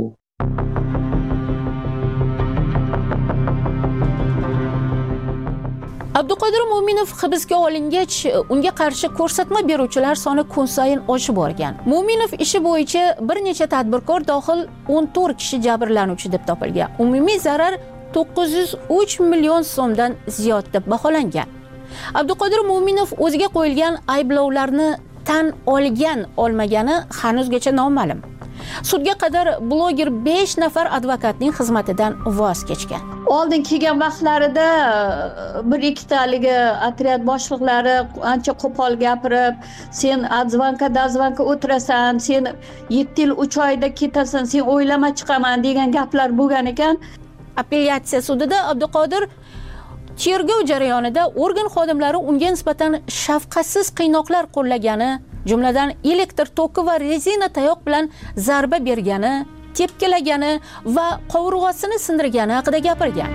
Abduqodir Mo'minov hibsga olingach, unga qarshi ko'rsatma beruvchilar soni kun sayin oshib borgan. Mo'minov ishi bo'yicha bir necha tadbirkor dohil 14 kishi jabrlanuvchi deb topilgan. Umumiy zarar 903 million so'mdan ziyod deb baholangan. Abduqodir Mo'minov o'ziga qo'yilgan ayblovlarni tan olmagani hanuzgacha noma'lum. Sudga qadar bloger 5 nafar advokatning xizmatidan voz kechgan. Oldin kelgan vaqtlarida bir ikkitaligi otryad boshliqlari ancha qo'pol gapirib, sen dazvanka o'tirasan, sen 7 yil 3 oyda ketasan, sen o'ylama chiqaman degan gaplar bo'lgan ekan. Apellyatsiya sudida Abduqodir tergov jarayonida organ xodimlari unga nisbatan shafqatsiz qiynoqlar qo'llagani, jumladan elektr toki va rezina tayoq bilan zarba bergani, tepkilagani va qovurg'asini sindirgani haqida gapirgan.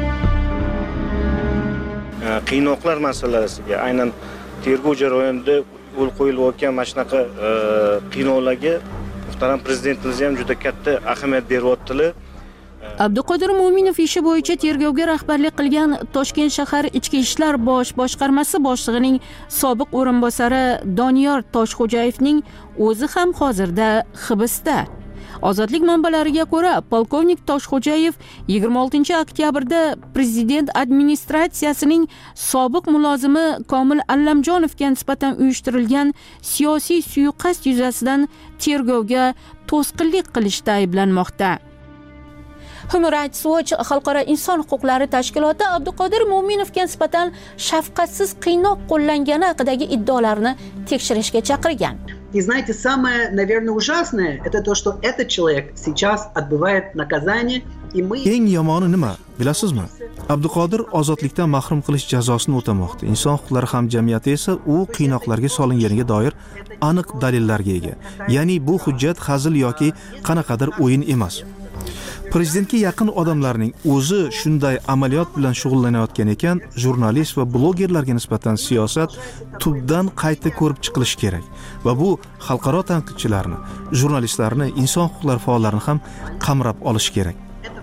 Qiynoqlar masalasiga, aynan tergov jarayonida yo'l qo'yilayotgan mana shunaqa qiynoqlarga muhtaram prezidentimiz ham juda katta ahamiyat beryaptilar. Abduqodir Mo'minov ishi bo'yicha tergovga rahbarlik qilgan Toshkent shahar Ichki ishlar bosh boshqarmasi boshlig'ining sobiq o'rinbosari Doniyor Toshxo'jayevning o'zi ham hozirda hibsda. Ozodlik manbalariga ko'ra, polkovnik Toshxo'jayev 26 oktyabrda prezident administratsiyasining sobiq mulozimi Komil Allamjonovga nisbatan uyushtirilgan siyosiy suiqasd yuzasidan tergovga to'sqinlik qilishda ayblanmoqda. Human Rights Watch xalqaro inson huquqlari tashkiloti Abduqodir Mo'minovga nisbatan shafqatsiz qiynoq qo'llangani haqidagi iddaolarni tekshirishga chaqirgan. И знаете, самое, наверное, ужасное это то, что этот человек сейчас отбывает наказание, и мы... Eng yomoni nima, bilasizmi? Abduqodir ozodlikdan mahrum qilish jazosini o'tamoqda. Inson huquqlari hamjamiyati esa u qiynoqlarga solinganiga doir aniq dalillarga ega. Ya'ni bu hujjat hazil yoki qanaqadir o'yin emas. Prezidentga yaqin odamlarning o'zi shunday amaliyot bilan shug'ullanayotgan ekan, jurnalist va blogerlarga nisbatan siyosat tubdan qayta ko'rib chiqilishi kerak va bu xalqaro tanqidchilarni, jurnalistlarni, inson huquqlari faollarini ham qamrab olish kerak.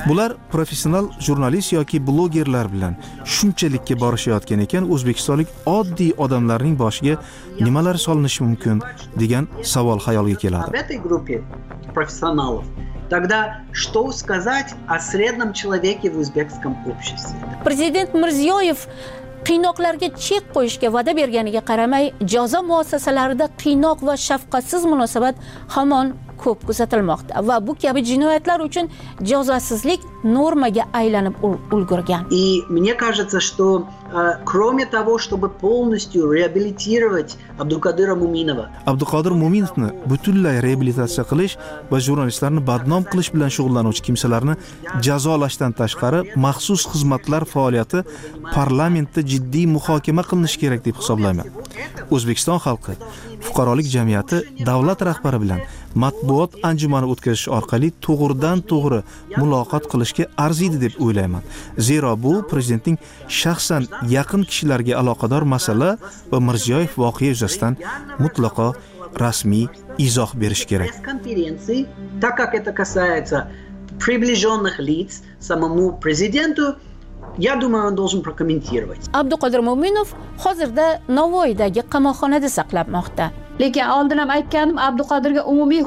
Bular professional jurnalist yoki blogerlar bilan shunchalikka borishayotgan ekan, o'zbekistonlik oddiy odamlarning boshiga nimalar solinishi mumkin degan savol xayolga keladi. В этой группе профессионалов тогда что сказать о среднем человеке в узбекском обществе? Prezident Mirziyoyev qiynoqlarga chek qo'yishga va'da berganiga qaramay, jazo muassasalarida qiynoq va shafqatsiz munosabat hamon ko'p kuzatilmoqda va bu kabi jinoyatlar uchun jazosizlik normaga aylanib ulgurgan. И мне кажется, что кроме того, чтобы полностью реабилитировать Абдукадыра Муминова, Abduqodir Muminovni butunlay reabilitatsiya qilish va jurnalistlarni badnom qilish bilan shug'ullanuvchi kimsalarni jazolashdan tashqari maxsus xizmatlar faoliyati parlamentda jiddiy muhokama qilinishi kerak deb hisoblayman. O'zbekiston xalqi, fuqarolik jamiyati davlat rahbari bilan matbuot anjumani o'tkazish orqali to'g'ridan to'g'ri muloqot qilishga arziydi deb o'ylayman. Zero bu prezidentning shaxsan yaqin kishilarga aloqador masala va Mirziyoyev voqea yuzasidan mutlaqo rasmiy izoh berish kerak. Конференции, так как это касается приближенных лиц самому президенту, я думаю, он должен прокомментировать. Abduqodir Mo'minov hozirda Navoiydagi qamoqxonada saqlanmoqda. Lekin oldin ham aytganim, Abduqodirga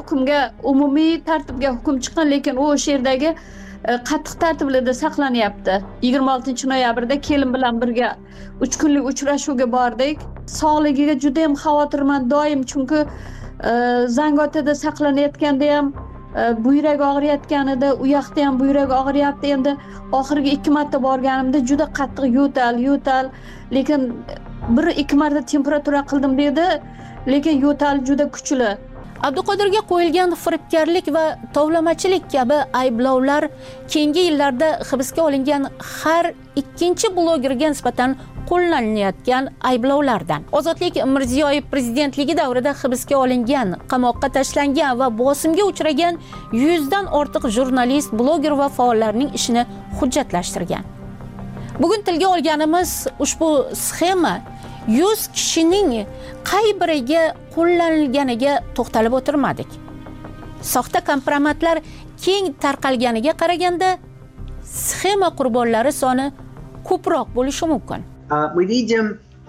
umumiy tartibga hukm chiqqan, lekin u o'sha yerdagi qattiq tartiblarda saqlanyapti. 26-noyabrda kelin bilan birga 3 kunlik uchrashuvga bordik. Sog'ligiga juda ham xavotirman doim, chunki Zangotada saqlanayotganda ham buyrak og'riyotganida, u yoqda ham buyrak og'riyapti. Endi oxirgi 2 marta borganimda juda qattiq yo'tal, lekin 1-2 marta temperatura qildim dedi, lekin yo'tal juda kuchli. Abduqodirga qo'yilgan firibgarlik va tovlamachilik kabi ayblovlar keyingi yillarda hibsga olingan har ikkinchi blogerga nisbatan qo'llanayotgan ayblovlardan. Ozodlik Mirziyoyev prezidentligi davrida hibsga olingan, qamoqqa tashlangan va bosimga uchragan 100 dan ortiq jurnalist, bloger va faollarning ishini hujjatlashtirgan. Bugun tilga olganimiz ushbu sxema 100 kishining qay biriga qo'llanilganiga to'xtalib o'tirmadik. Soxta kompromatlar keng tarqalganiga qaraganda sxema qurbonlari soni ko'proq bo'lishi mumkin. Мы видим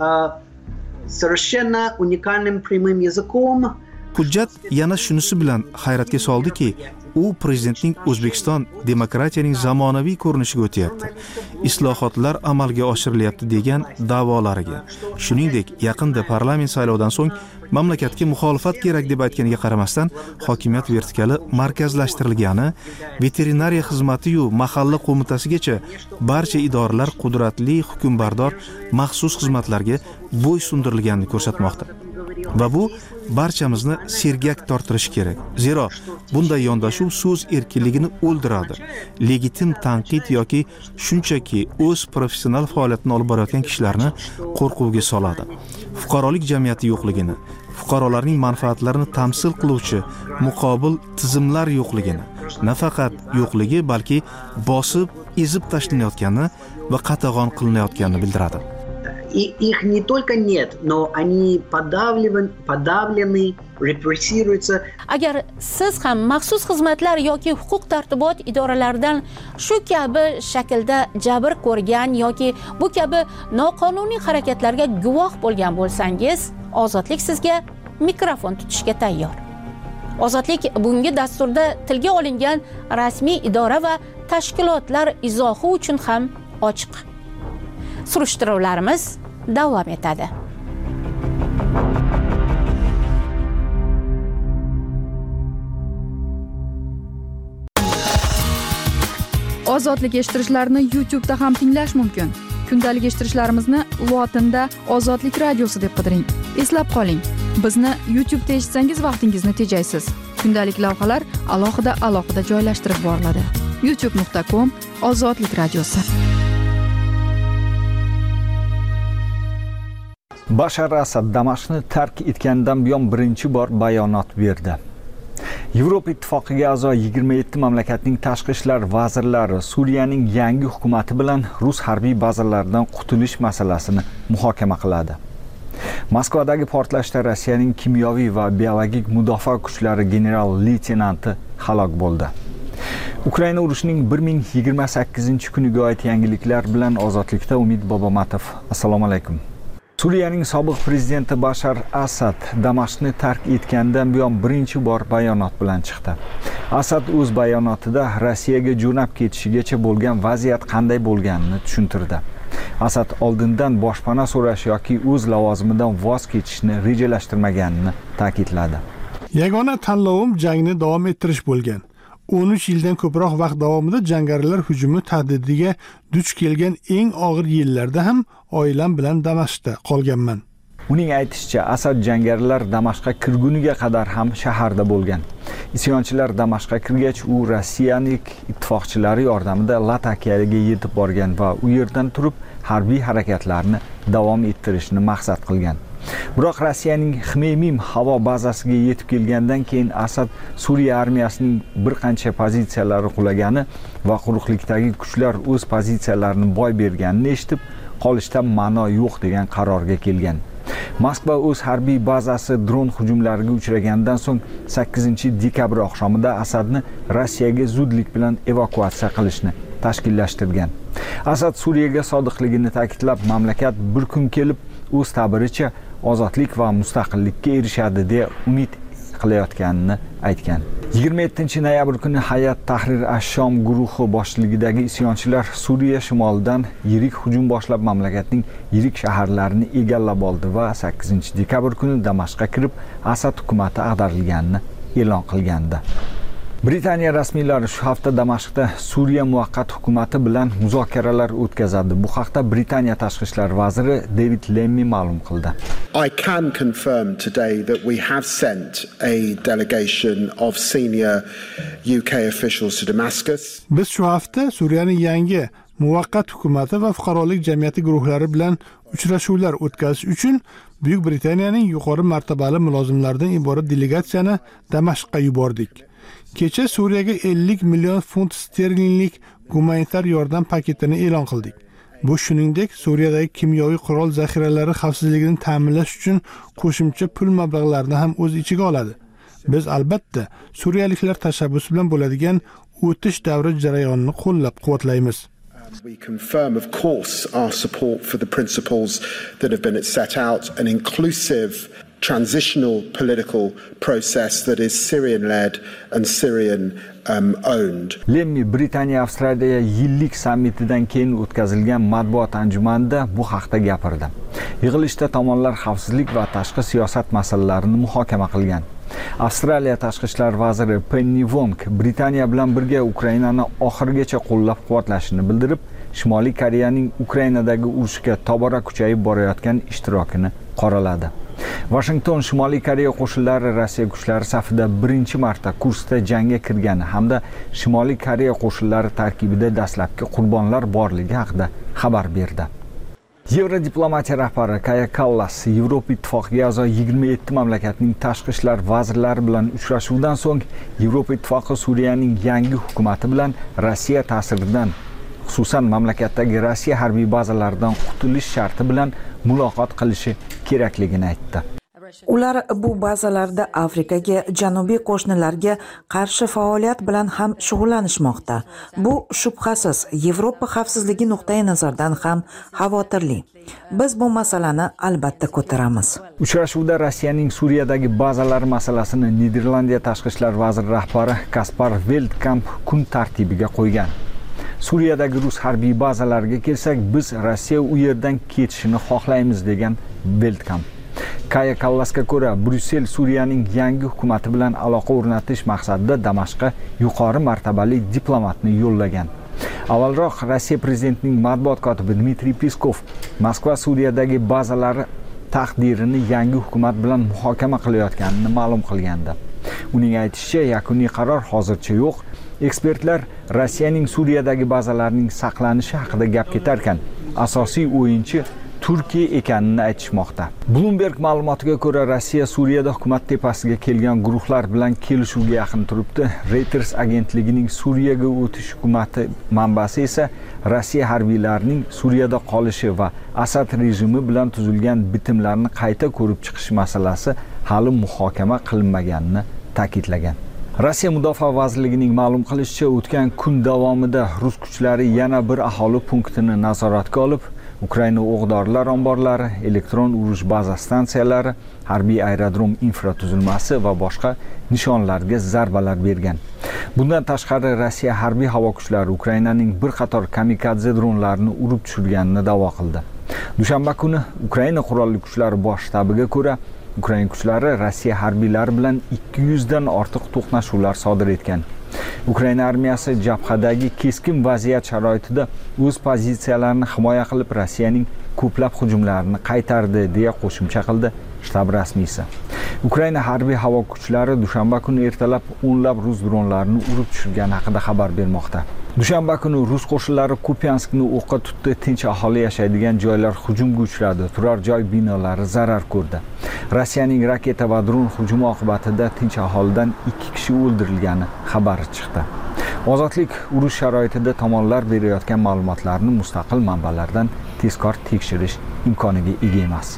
совершенно уникальным прямым языком. Hujjat yana shunisi bilan hayratga soldiki, u prezidentning O'zbekiston demokratiyaning zamonaviy ko'rinishiga o'tyapti. Islohotlar amalga oshirilyapti degan da'volariga. Shuningdek, yaqinda parlament saylovidan so'ng mamlakatga muxolifat kerak deb aytganiga qaramasdan, hokimiyat vertikali markazlashtirilgani, veterinariya xizmati-yu mahalla qo'mitasigacha barcha idoralar qudratli hukmbardor maxsus xizmatlarga bo'ysundirilganini ko'rsatmoqda. Va bu barchamizni sergak torttirishi kerak. Zero bunday yondashuv so'z erkinligini o'ldiradi. Legitim tanqid yoki shunchaki o'z professional faoliyatini olib borayotgan kishilarni qo'rquvga soladi. Fuqarolik jamiyati yo'qligini, fuqarolarning manfaatlarini tamsil qiluvchi muqobil tizimlar yo'qligini, nafaqat yo'qligi, balki bosib, ezib tashlanayotgani va qatag'on qilinayotganini bildiradi. Их не только нет, но они подавлены, репрессируются. Agar siz ham maxsus xizmatlar yoki huquq tartibot idoralaridan shu kabi shaklda jabr ko'rgan yoki bu kabi noqonuniy harakatlarga guvoh bo'lgan bo'lsangiz, Ozodlik sizga mikrofon tutishga tayyor. Ozodlik bunga dasturda tilga olingan rasmiy idora va tashkilotlar izohi uchun ham ochiq. Surishtiruvlarimiz davom etadi. Ozodlik eshittirishlarni YouTube'da ham tinglash mumkin. Kundalik eshittirishlarimizni lotinda Ozodlik radiosi deb qidiring. Eslab qoling, bizni YouTube'da eshitsangiz vaqtingizni tejaysiz. Kundalik lavhalar alohida joylashtirib boriladi. youtube.com/ozodlik radiosi. Bashar Asad Damashqni tark etgandan buyon birinchi bor bayonot berdi. Yevropa ittifoqiga a'zo 27 mamlakatning tashqi ishlar vazirlari Suriyaning yangi hukumati bilan rus harbiy bazalaridan qutulish masalasini muhokama qiladi. Moskvadagi portlashda Rossiyaning kimyoviy va biologik mudofaa kuchlari general-leytenanti halok bo'ldi. Ukraina urushining 1028-kuniga oid yangiliklar bilan Ozodlikda Umid Bobomatov. Assalomu alaykum. Suriyaning sobiq prezidenti Bashar Asad Damashqni tark etgandan buyon birinchi bor bayonot bilan chiqdi. Asad o'z bayonotida Rossiyaga jo'nab ketishigacha bo'lgan vaziyat qanday bo'lganini tushuntirdi. Asad oldindan boshpana so'rash yoki o'z lavozimidan voz kechishni rejalashtirmaganini ta'kidladi. Yagona tanlovim jangni davom ettirish bo'lgan. 13 yildan ko'proq vaqt davomida jangarilar hujumi tahdidiga duch kelgan eng og'ir yillarda ham oilam bilan Damashqda qolganman. Uning aytishicha, Asad jangarilar Damashqqa kirguniga qadar ham shaharda bo'lgan. Isyonchilar Damashqqa kirgach, u Rossiyaning ittifoqchilari yordamida Latakiyaga yetib borgan va u yerdan turib harbiy harakatlarni davom ettirishni maqsad qilgan. Biroq Rossiyaning Xmeymim havo bazasiga yetib kelgandan keyin Asad Suriya armiyasining bir qancha pozitsiyalari qulagani va quruqlikdagi kuchlar o'z pozitsiyalarini boy berganini eshitib, qolishdan ma'no yo'q degan qarorga kelgan. Moskva o'z harbiy bazasi dron hujumlariga uchragandan so'ng 8-dekabr oqshomida Asadni Rossiyaga zudlik bilan evakuatsiya qilishni tashkillashtirgan. Asad Suriyaga sodiqligini ta'kidlab, mamlakat bir kun kelib o'z ta'biricha ozodlik va mustaqillikka erishadi deya umid qilayotganini aytgan. 27-noyabr kuni Hayat Tahrir ash-Shom guruhi boshchiligidagi isyonchilar Suriya shimolidan yirik hujum boshlab mamlakatning yirik shaharlarini egallab oldi va 8-dekabr kuni Damashqqa kirib Asad hukumati ag'darilganini e'lon qilgandi. Britaniya rasmiylari shu hafta Damashqda Suriya muvaqqat hukumati bilan muzokaralar o'tkazadi. Bu haqda Britaniya tashqi ishlar vaziri David Lammy ma'lum qildi. I can confirm today that we have sent a delegation of senior UK officials to Damascus. Biz shu hafta Suriyaning yangi muvaqqat hukumati va fuqarolik jamiyati guruhlari bilan uchrashuvlar o'tkazish uchun Buyuk Britaniyaning yuqori martabali mulozimlaridan iborat delegatsiyani Damashqqa yubordik. Kecha Suriyaga 50 million funt sterlinglik gumanitar yordam paketini e'lon qildik. Bu shuningdek Suriyadagi kimyoviy qurol zaxiralari xavfsizligini ta'minlash uchun qo'shimcha pul mablag'larini ham o'z ichiga oladi. Biz albatta suriyaliklar tashabbusi bilan bo'ladigan o'tish davri jarayonini qo'llab-quvvatlaymiz. We confirm, of course, our support for the principles that have been set out, an inclusive transitional political process that is Syrian-led and Syrian-owned. Lemmi Britaniya Avstraliya yillik sammitidan keyin o'tkazilgan matbuot anjumanida bu haqda gapirdi. Yig'ilishda tomonlar xavfsizlik va tashqi siyosat masalalarini muhokama qilgan. Avstraliya tashqi ishlar vaziri Penny Wong Britaniya bilan birga Ukrainani oxirigacha qo'llab-quvvatlashini bildirib, Shimoliy Koreyaning Ukrainadagi urushga tobora kuchayib borayotgan ishtirokini qoraladi. Washington Shimoliy Koreya qo'shinlari Rossiya kuchlari safida birinchi marta Kursda jangga kirgani hamda Shimoliy Koreya qo'shinlari tarkibida dastlabki qurbonlar borligi haqida xabar berdi. Yevrodiplomatiya rahbari Kaja Kallas Yevropa Ittifoqiga a'zo 27 mamlakatning tashqi ishlar vazirlari bilan uchrashuvdan so'ng Yevropa Ittifoqi Suriyaning yangi hukumati bilan Rossiya ta'siridan, xususan mamlakatdagi Rossiya harbiy bazalaridan qutulish sharti bilan muloqot qilishi kerakligini aytdi. Ular bu bazalarda Afrikaga, janubiy qo'shnilarga qarshi faoliyat bilan ham shug'ullanishmoqda. Bu shubhasiz Yevropa xavfsizligi nuqtai nazaridan ham xavotirli. Biz bu masalani albatta ko'taramiz. Uchrashuvda Rossiyaning Suriyadagi bazalari masalasini Niderlandiya tashqi ishlar vaziri rahbari Kaspar Veldkamp kun tartibiga qo'ygan. Suriyadagi rus harbiy bazalariga kelsak, biz Rossiya u yerdan ketishini xohlaymiz degan Veldkamp. Kaja Kallasga ko'ra, Bryussel Suriyaning yangi hukumati bilan aloqa o'rnatish maqsadida Damashqqa yuqori martabali diplomatni yo'llagan. Avvalroq Rossiya prezidentining matbuot kotibi Dmitriy Peskov Moskva Suriyadagi bazalari taqdirini yangi hukumat bilan muhokama qilayotganini ma'lum qilgandi. Uning aytishicha, yakuniy qaror hozircha yo'q. Ekspertlar Rossiyaning Suriyadagi bazalarning saqlanishi haqida gap ketarkan, asosiy o'yinchi Turkiya ekanini aytishmoqda. Bloomberg ma'lumotiga ko'ra, Rossiya Suriyada hukumat tepasiga kelgan guruhlar bilan kelishuvga yaqin turibdi. Reuters agentligining Suriyaga o'tish hukumati manbasi esa Rossiya harbiylarining Suriyada qolishi va Asad rejimi bilan tuzilgan bitimlarni qayta ko'rib chiqish masalasi hali muhokama qilinmaganini ta'kidlagan. Rossiya Mudofaa vazirligining ma'lum qilishicha, o'tgan kun davomida rus kuchlari yana bir aholi punktini nazoratga olib, Ukraina o'q-dorilar omborlari, elektron urush baza stansiyalari, harbiy aerodrom infratuzilmasi va boshqa nishonlarga zarbalar bergan. Bundan tashqari Rossiya harbiy havo kuchlari Ukrainaning bir qator kamikadze dronlarini urib tushirganini da'vo qildi. Dushanba kuni Ukraina qurolli kuchlari bosh shtabiga ko'ra, Ukraina kuchlari Rossiya harbiylari bilan 200 dan ortiq to'qnashuvlar sodir etgan. Ukraina armiyasi jabhadagi keskin vaziyat sharoitida o'z pozitsiyalarini himoya qilib, Rossiyaning ko'plab hujumlarini qaytardi, deya qo'shimcha qildi shtab rasmiysi. Ukraina harbiy havo kuchlari dushanba kuni ertalab o'nlab rus dronlarini urib tushirgani haqida xabar bermoqda. Dushanba kuni rus qo'shinlari Kupianskni o'qqa tutdi, tinch aholi yashaydigan joylar hujumga uchradi, turar joy binolari zarar ko'rdi. Rossiyaning raketa va dron hujumi oqibatida tinch aholidan 2 kishi o'ldirilgani xabari chiqdi. Ozodlik urush sharoitida tomonlar berayotgan ma'lumotlarni mustaqil manbalardan tezkor tekshirish imkoniga ega emas.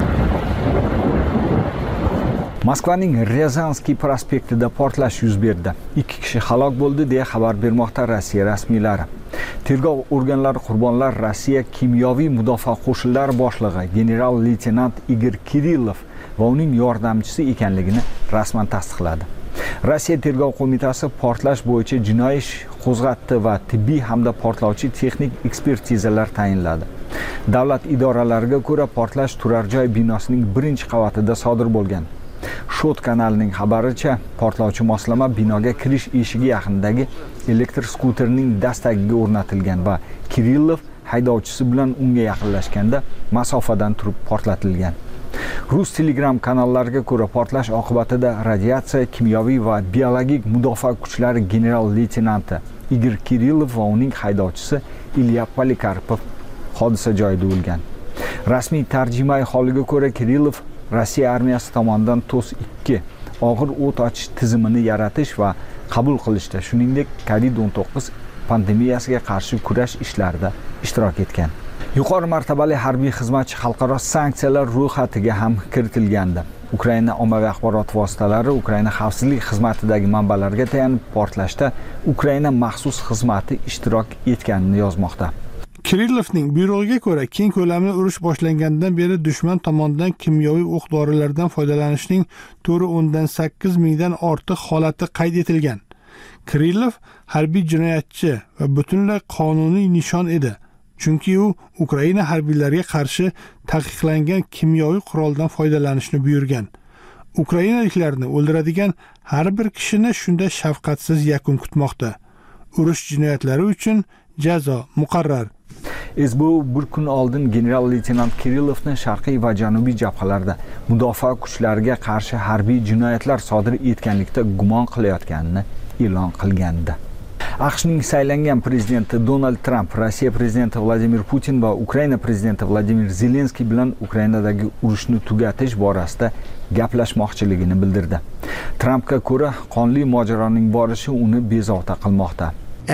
Moskvaning Ryazanskiy prospektida portlash yuz berdi. 2 kishi halok bo'ldi deya xabar bermoqda Rossiya rasmiylari. Tergov organlari qurbonlar Rossiya kimyoviy mudofaa qo'shinlari boshlig'i general-leytenant Igor Kirillov va uning yordamchisi ekanligini rasman tasdiqladi. Rossiya tergov qo'mitasi portlash bo'yicha jinoiy ish qo'zg'atdi va tibbiy hamda portlovchi texnik ekspertizalar tayinladi. Davlat idoralariga ko'ra, portlash turar joy binosining 1-qavatida sodir bo'lgan. Shot kanalining xabaricha, portlovchi moslama binoga kirish eshigi yaqinidagi elektr skuterning dastagiga o'rnatilgan va Kirillov haydovchisi bilan unga yaqinlashganda masofadan turib portlatilgan. Rus Telegram kanallariga ko'ra, portlash oqibatida radiatsiya, kimyoviy va biologik mudofaa kuchlari general-leytenanti Igor Kirillov va uning haydovchisi Ilya Polikarpov hodisa joyida o'lgan. Rasmiy tarjimai holiga ko'ra, Kirillov Rossiya armiyasi tomonidan TOS-2 og'ir o't ochish tizimini yaratish va qabul qilishda, shuningdek COVID-19 pandemiyasiga qarshi kurash ishlarida ishtirok etgan. Yuqori martabali harbiy xizmatchi xalqaro sanksiyalar ro'yxatiga ham kiritilgandi. Ukraina ommaviy axborot vositalari Ukraina xavfsizlik xizmatidagi manbalarga tayanib, portlashda Ukraina maxsus xizmati ishtirok etganini yozmoqda. Kirillovning buyrug'iga ko'ra, keng ko'lamli urush boshlangandan beri dushman tomonidan kimyoviy o'q-dorilardan foydalanishning 4.8 mingdan ortiq holati qayd etilgan. Kirillov harbiy jinoyatchi va butunlay qonuniy nishon edi. Chunki u Ukraina harbiylariga qarshi taqiqlangan kimyoviy quroldan foydalanishni buyurgan. Ukrainaliklarni o'ldiradigan har bir kishini shunda shafqatsiz yakun kutmoqda. Urush jinoyatlari uchun jazo muqarrar. SBU bir kun oldin general-leytenant Kirillovni sharqiy va janubiy jabhalarda mudofaa kuchlariga qarshi harbiy jinoyatlar sodir etganlikda gumon qilayotganini e'lon qilgandi. AQShning saylangan prezidenti Donald Trump Rossiya prezidenti Vladimir Putin va Ukraina prezidenti Vladimir Zelenskiy bilan Ukrainadagi urushni tugatish borasida gaplashmoqchiligini bildirdi. Trumpga ko'ra, qonli mojaroning borishi uni bezovta qilmoqda.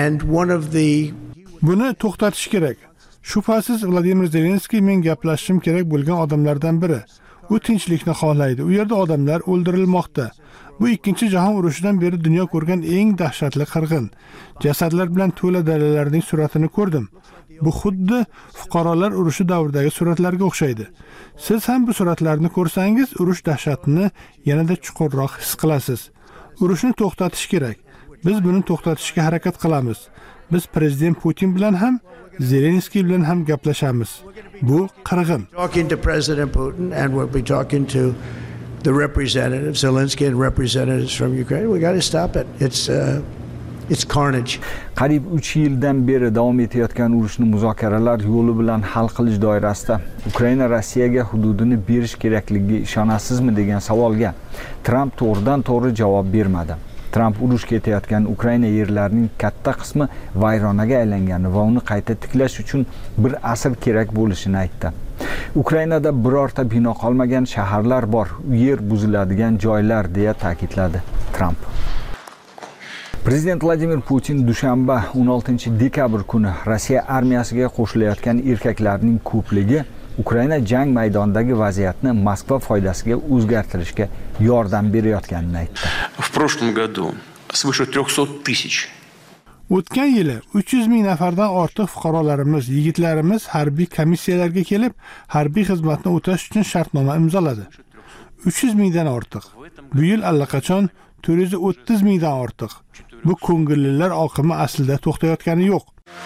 Buni to'xtatish kerak. Shubhasiz Vladimir Zelenskiy men gaplashishim kerak bo'lgan odamlardan biri. U tinchlikni xohlaydi. U yerda odamlar o'ldirilmoqda. Bu 2-jahon urushidan beri dunyo ko'rgan eng dahshatli qirg'in. Jasadlar bilan to'la dalalarning suratini ko'rdim. Bu xuddi fuqarolar urushi davridagi suratlarga o'xshaydi. Siz ham bu suratlarni ko'rsangiz, urush dahshatini yanada chuqurroq his qilasiz. Urushni to'xtatish kerak. Biz buni to'xtatishga harakat qilamiz. Biz prezident Putin bilan ham, Zelenskiy bilan ham gaplashamiz. Bu qirg'in. Talking to President Putin and we'll be talking to the representatives, Zelensky and representatives from Ukraine. We got to stop it. It's carnage. Qariyb 3 yildan beri davom etayotgan urushni muzokaralar yo'li bilan hal qilish doirasida Ukraina Rossiyaga hududini berish kerakligiga ishonasizmi degan savolga Trump to'g'ridan-to'g'ri javob bermadi. Trump urush ketayotgan Ukraina yerlarining katta qismi vayronaga aylangani va uni qayta tiklash uchun bir asr kerak bo'lishini aytdi. Ukrainada birorta bino qolmagan, shaharlar bor, yer buziladigan joylar deya ta'kidladi Trump. Prezident Vladimir Putin dushanba 16-dekabr kuni Rossiya armiyasiga qo'shilayotgan erkaklarning ko'pligi Ukraina jang maydonidagi vaziyatni Moskva foydasiga o'zgartirishga yordam berayotganini aytdi. В прошлом году свыше 300 тысяч. O'tgan yili 300 ming nafardan ortiq fuqarolarimiz, yigitlarimiz harbiy komissiyalarga kelib, harbiy xizmatni o'tash uchun shartnoma imzoladi. 300 mingdan ortiq. Bu yil allaqachon 430 mingdan ortiq. Bu ko'ngillilar oqimi aslida to'xtayotgani yo'q.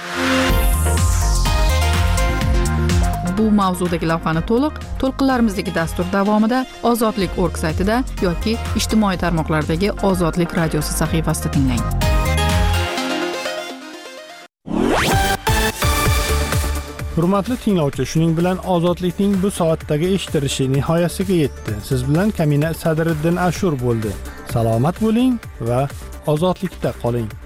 Bu mavzudagi lavhani to'lqinlarimizdagi dastur davomida ozodlik.org saytida yoki ijtimoiy tarmoqlardagi Ozodlik radiosi sahifasida tinglang. Hurmatli tinglovchi, shuning bilan ozodlikning bu soatdagi eshitilishi nihoyasiga yetdi. Siz bilan Kamina Sadriddin Ashur bo'ldi. Salomat bo'ling va ozodlikda qoling.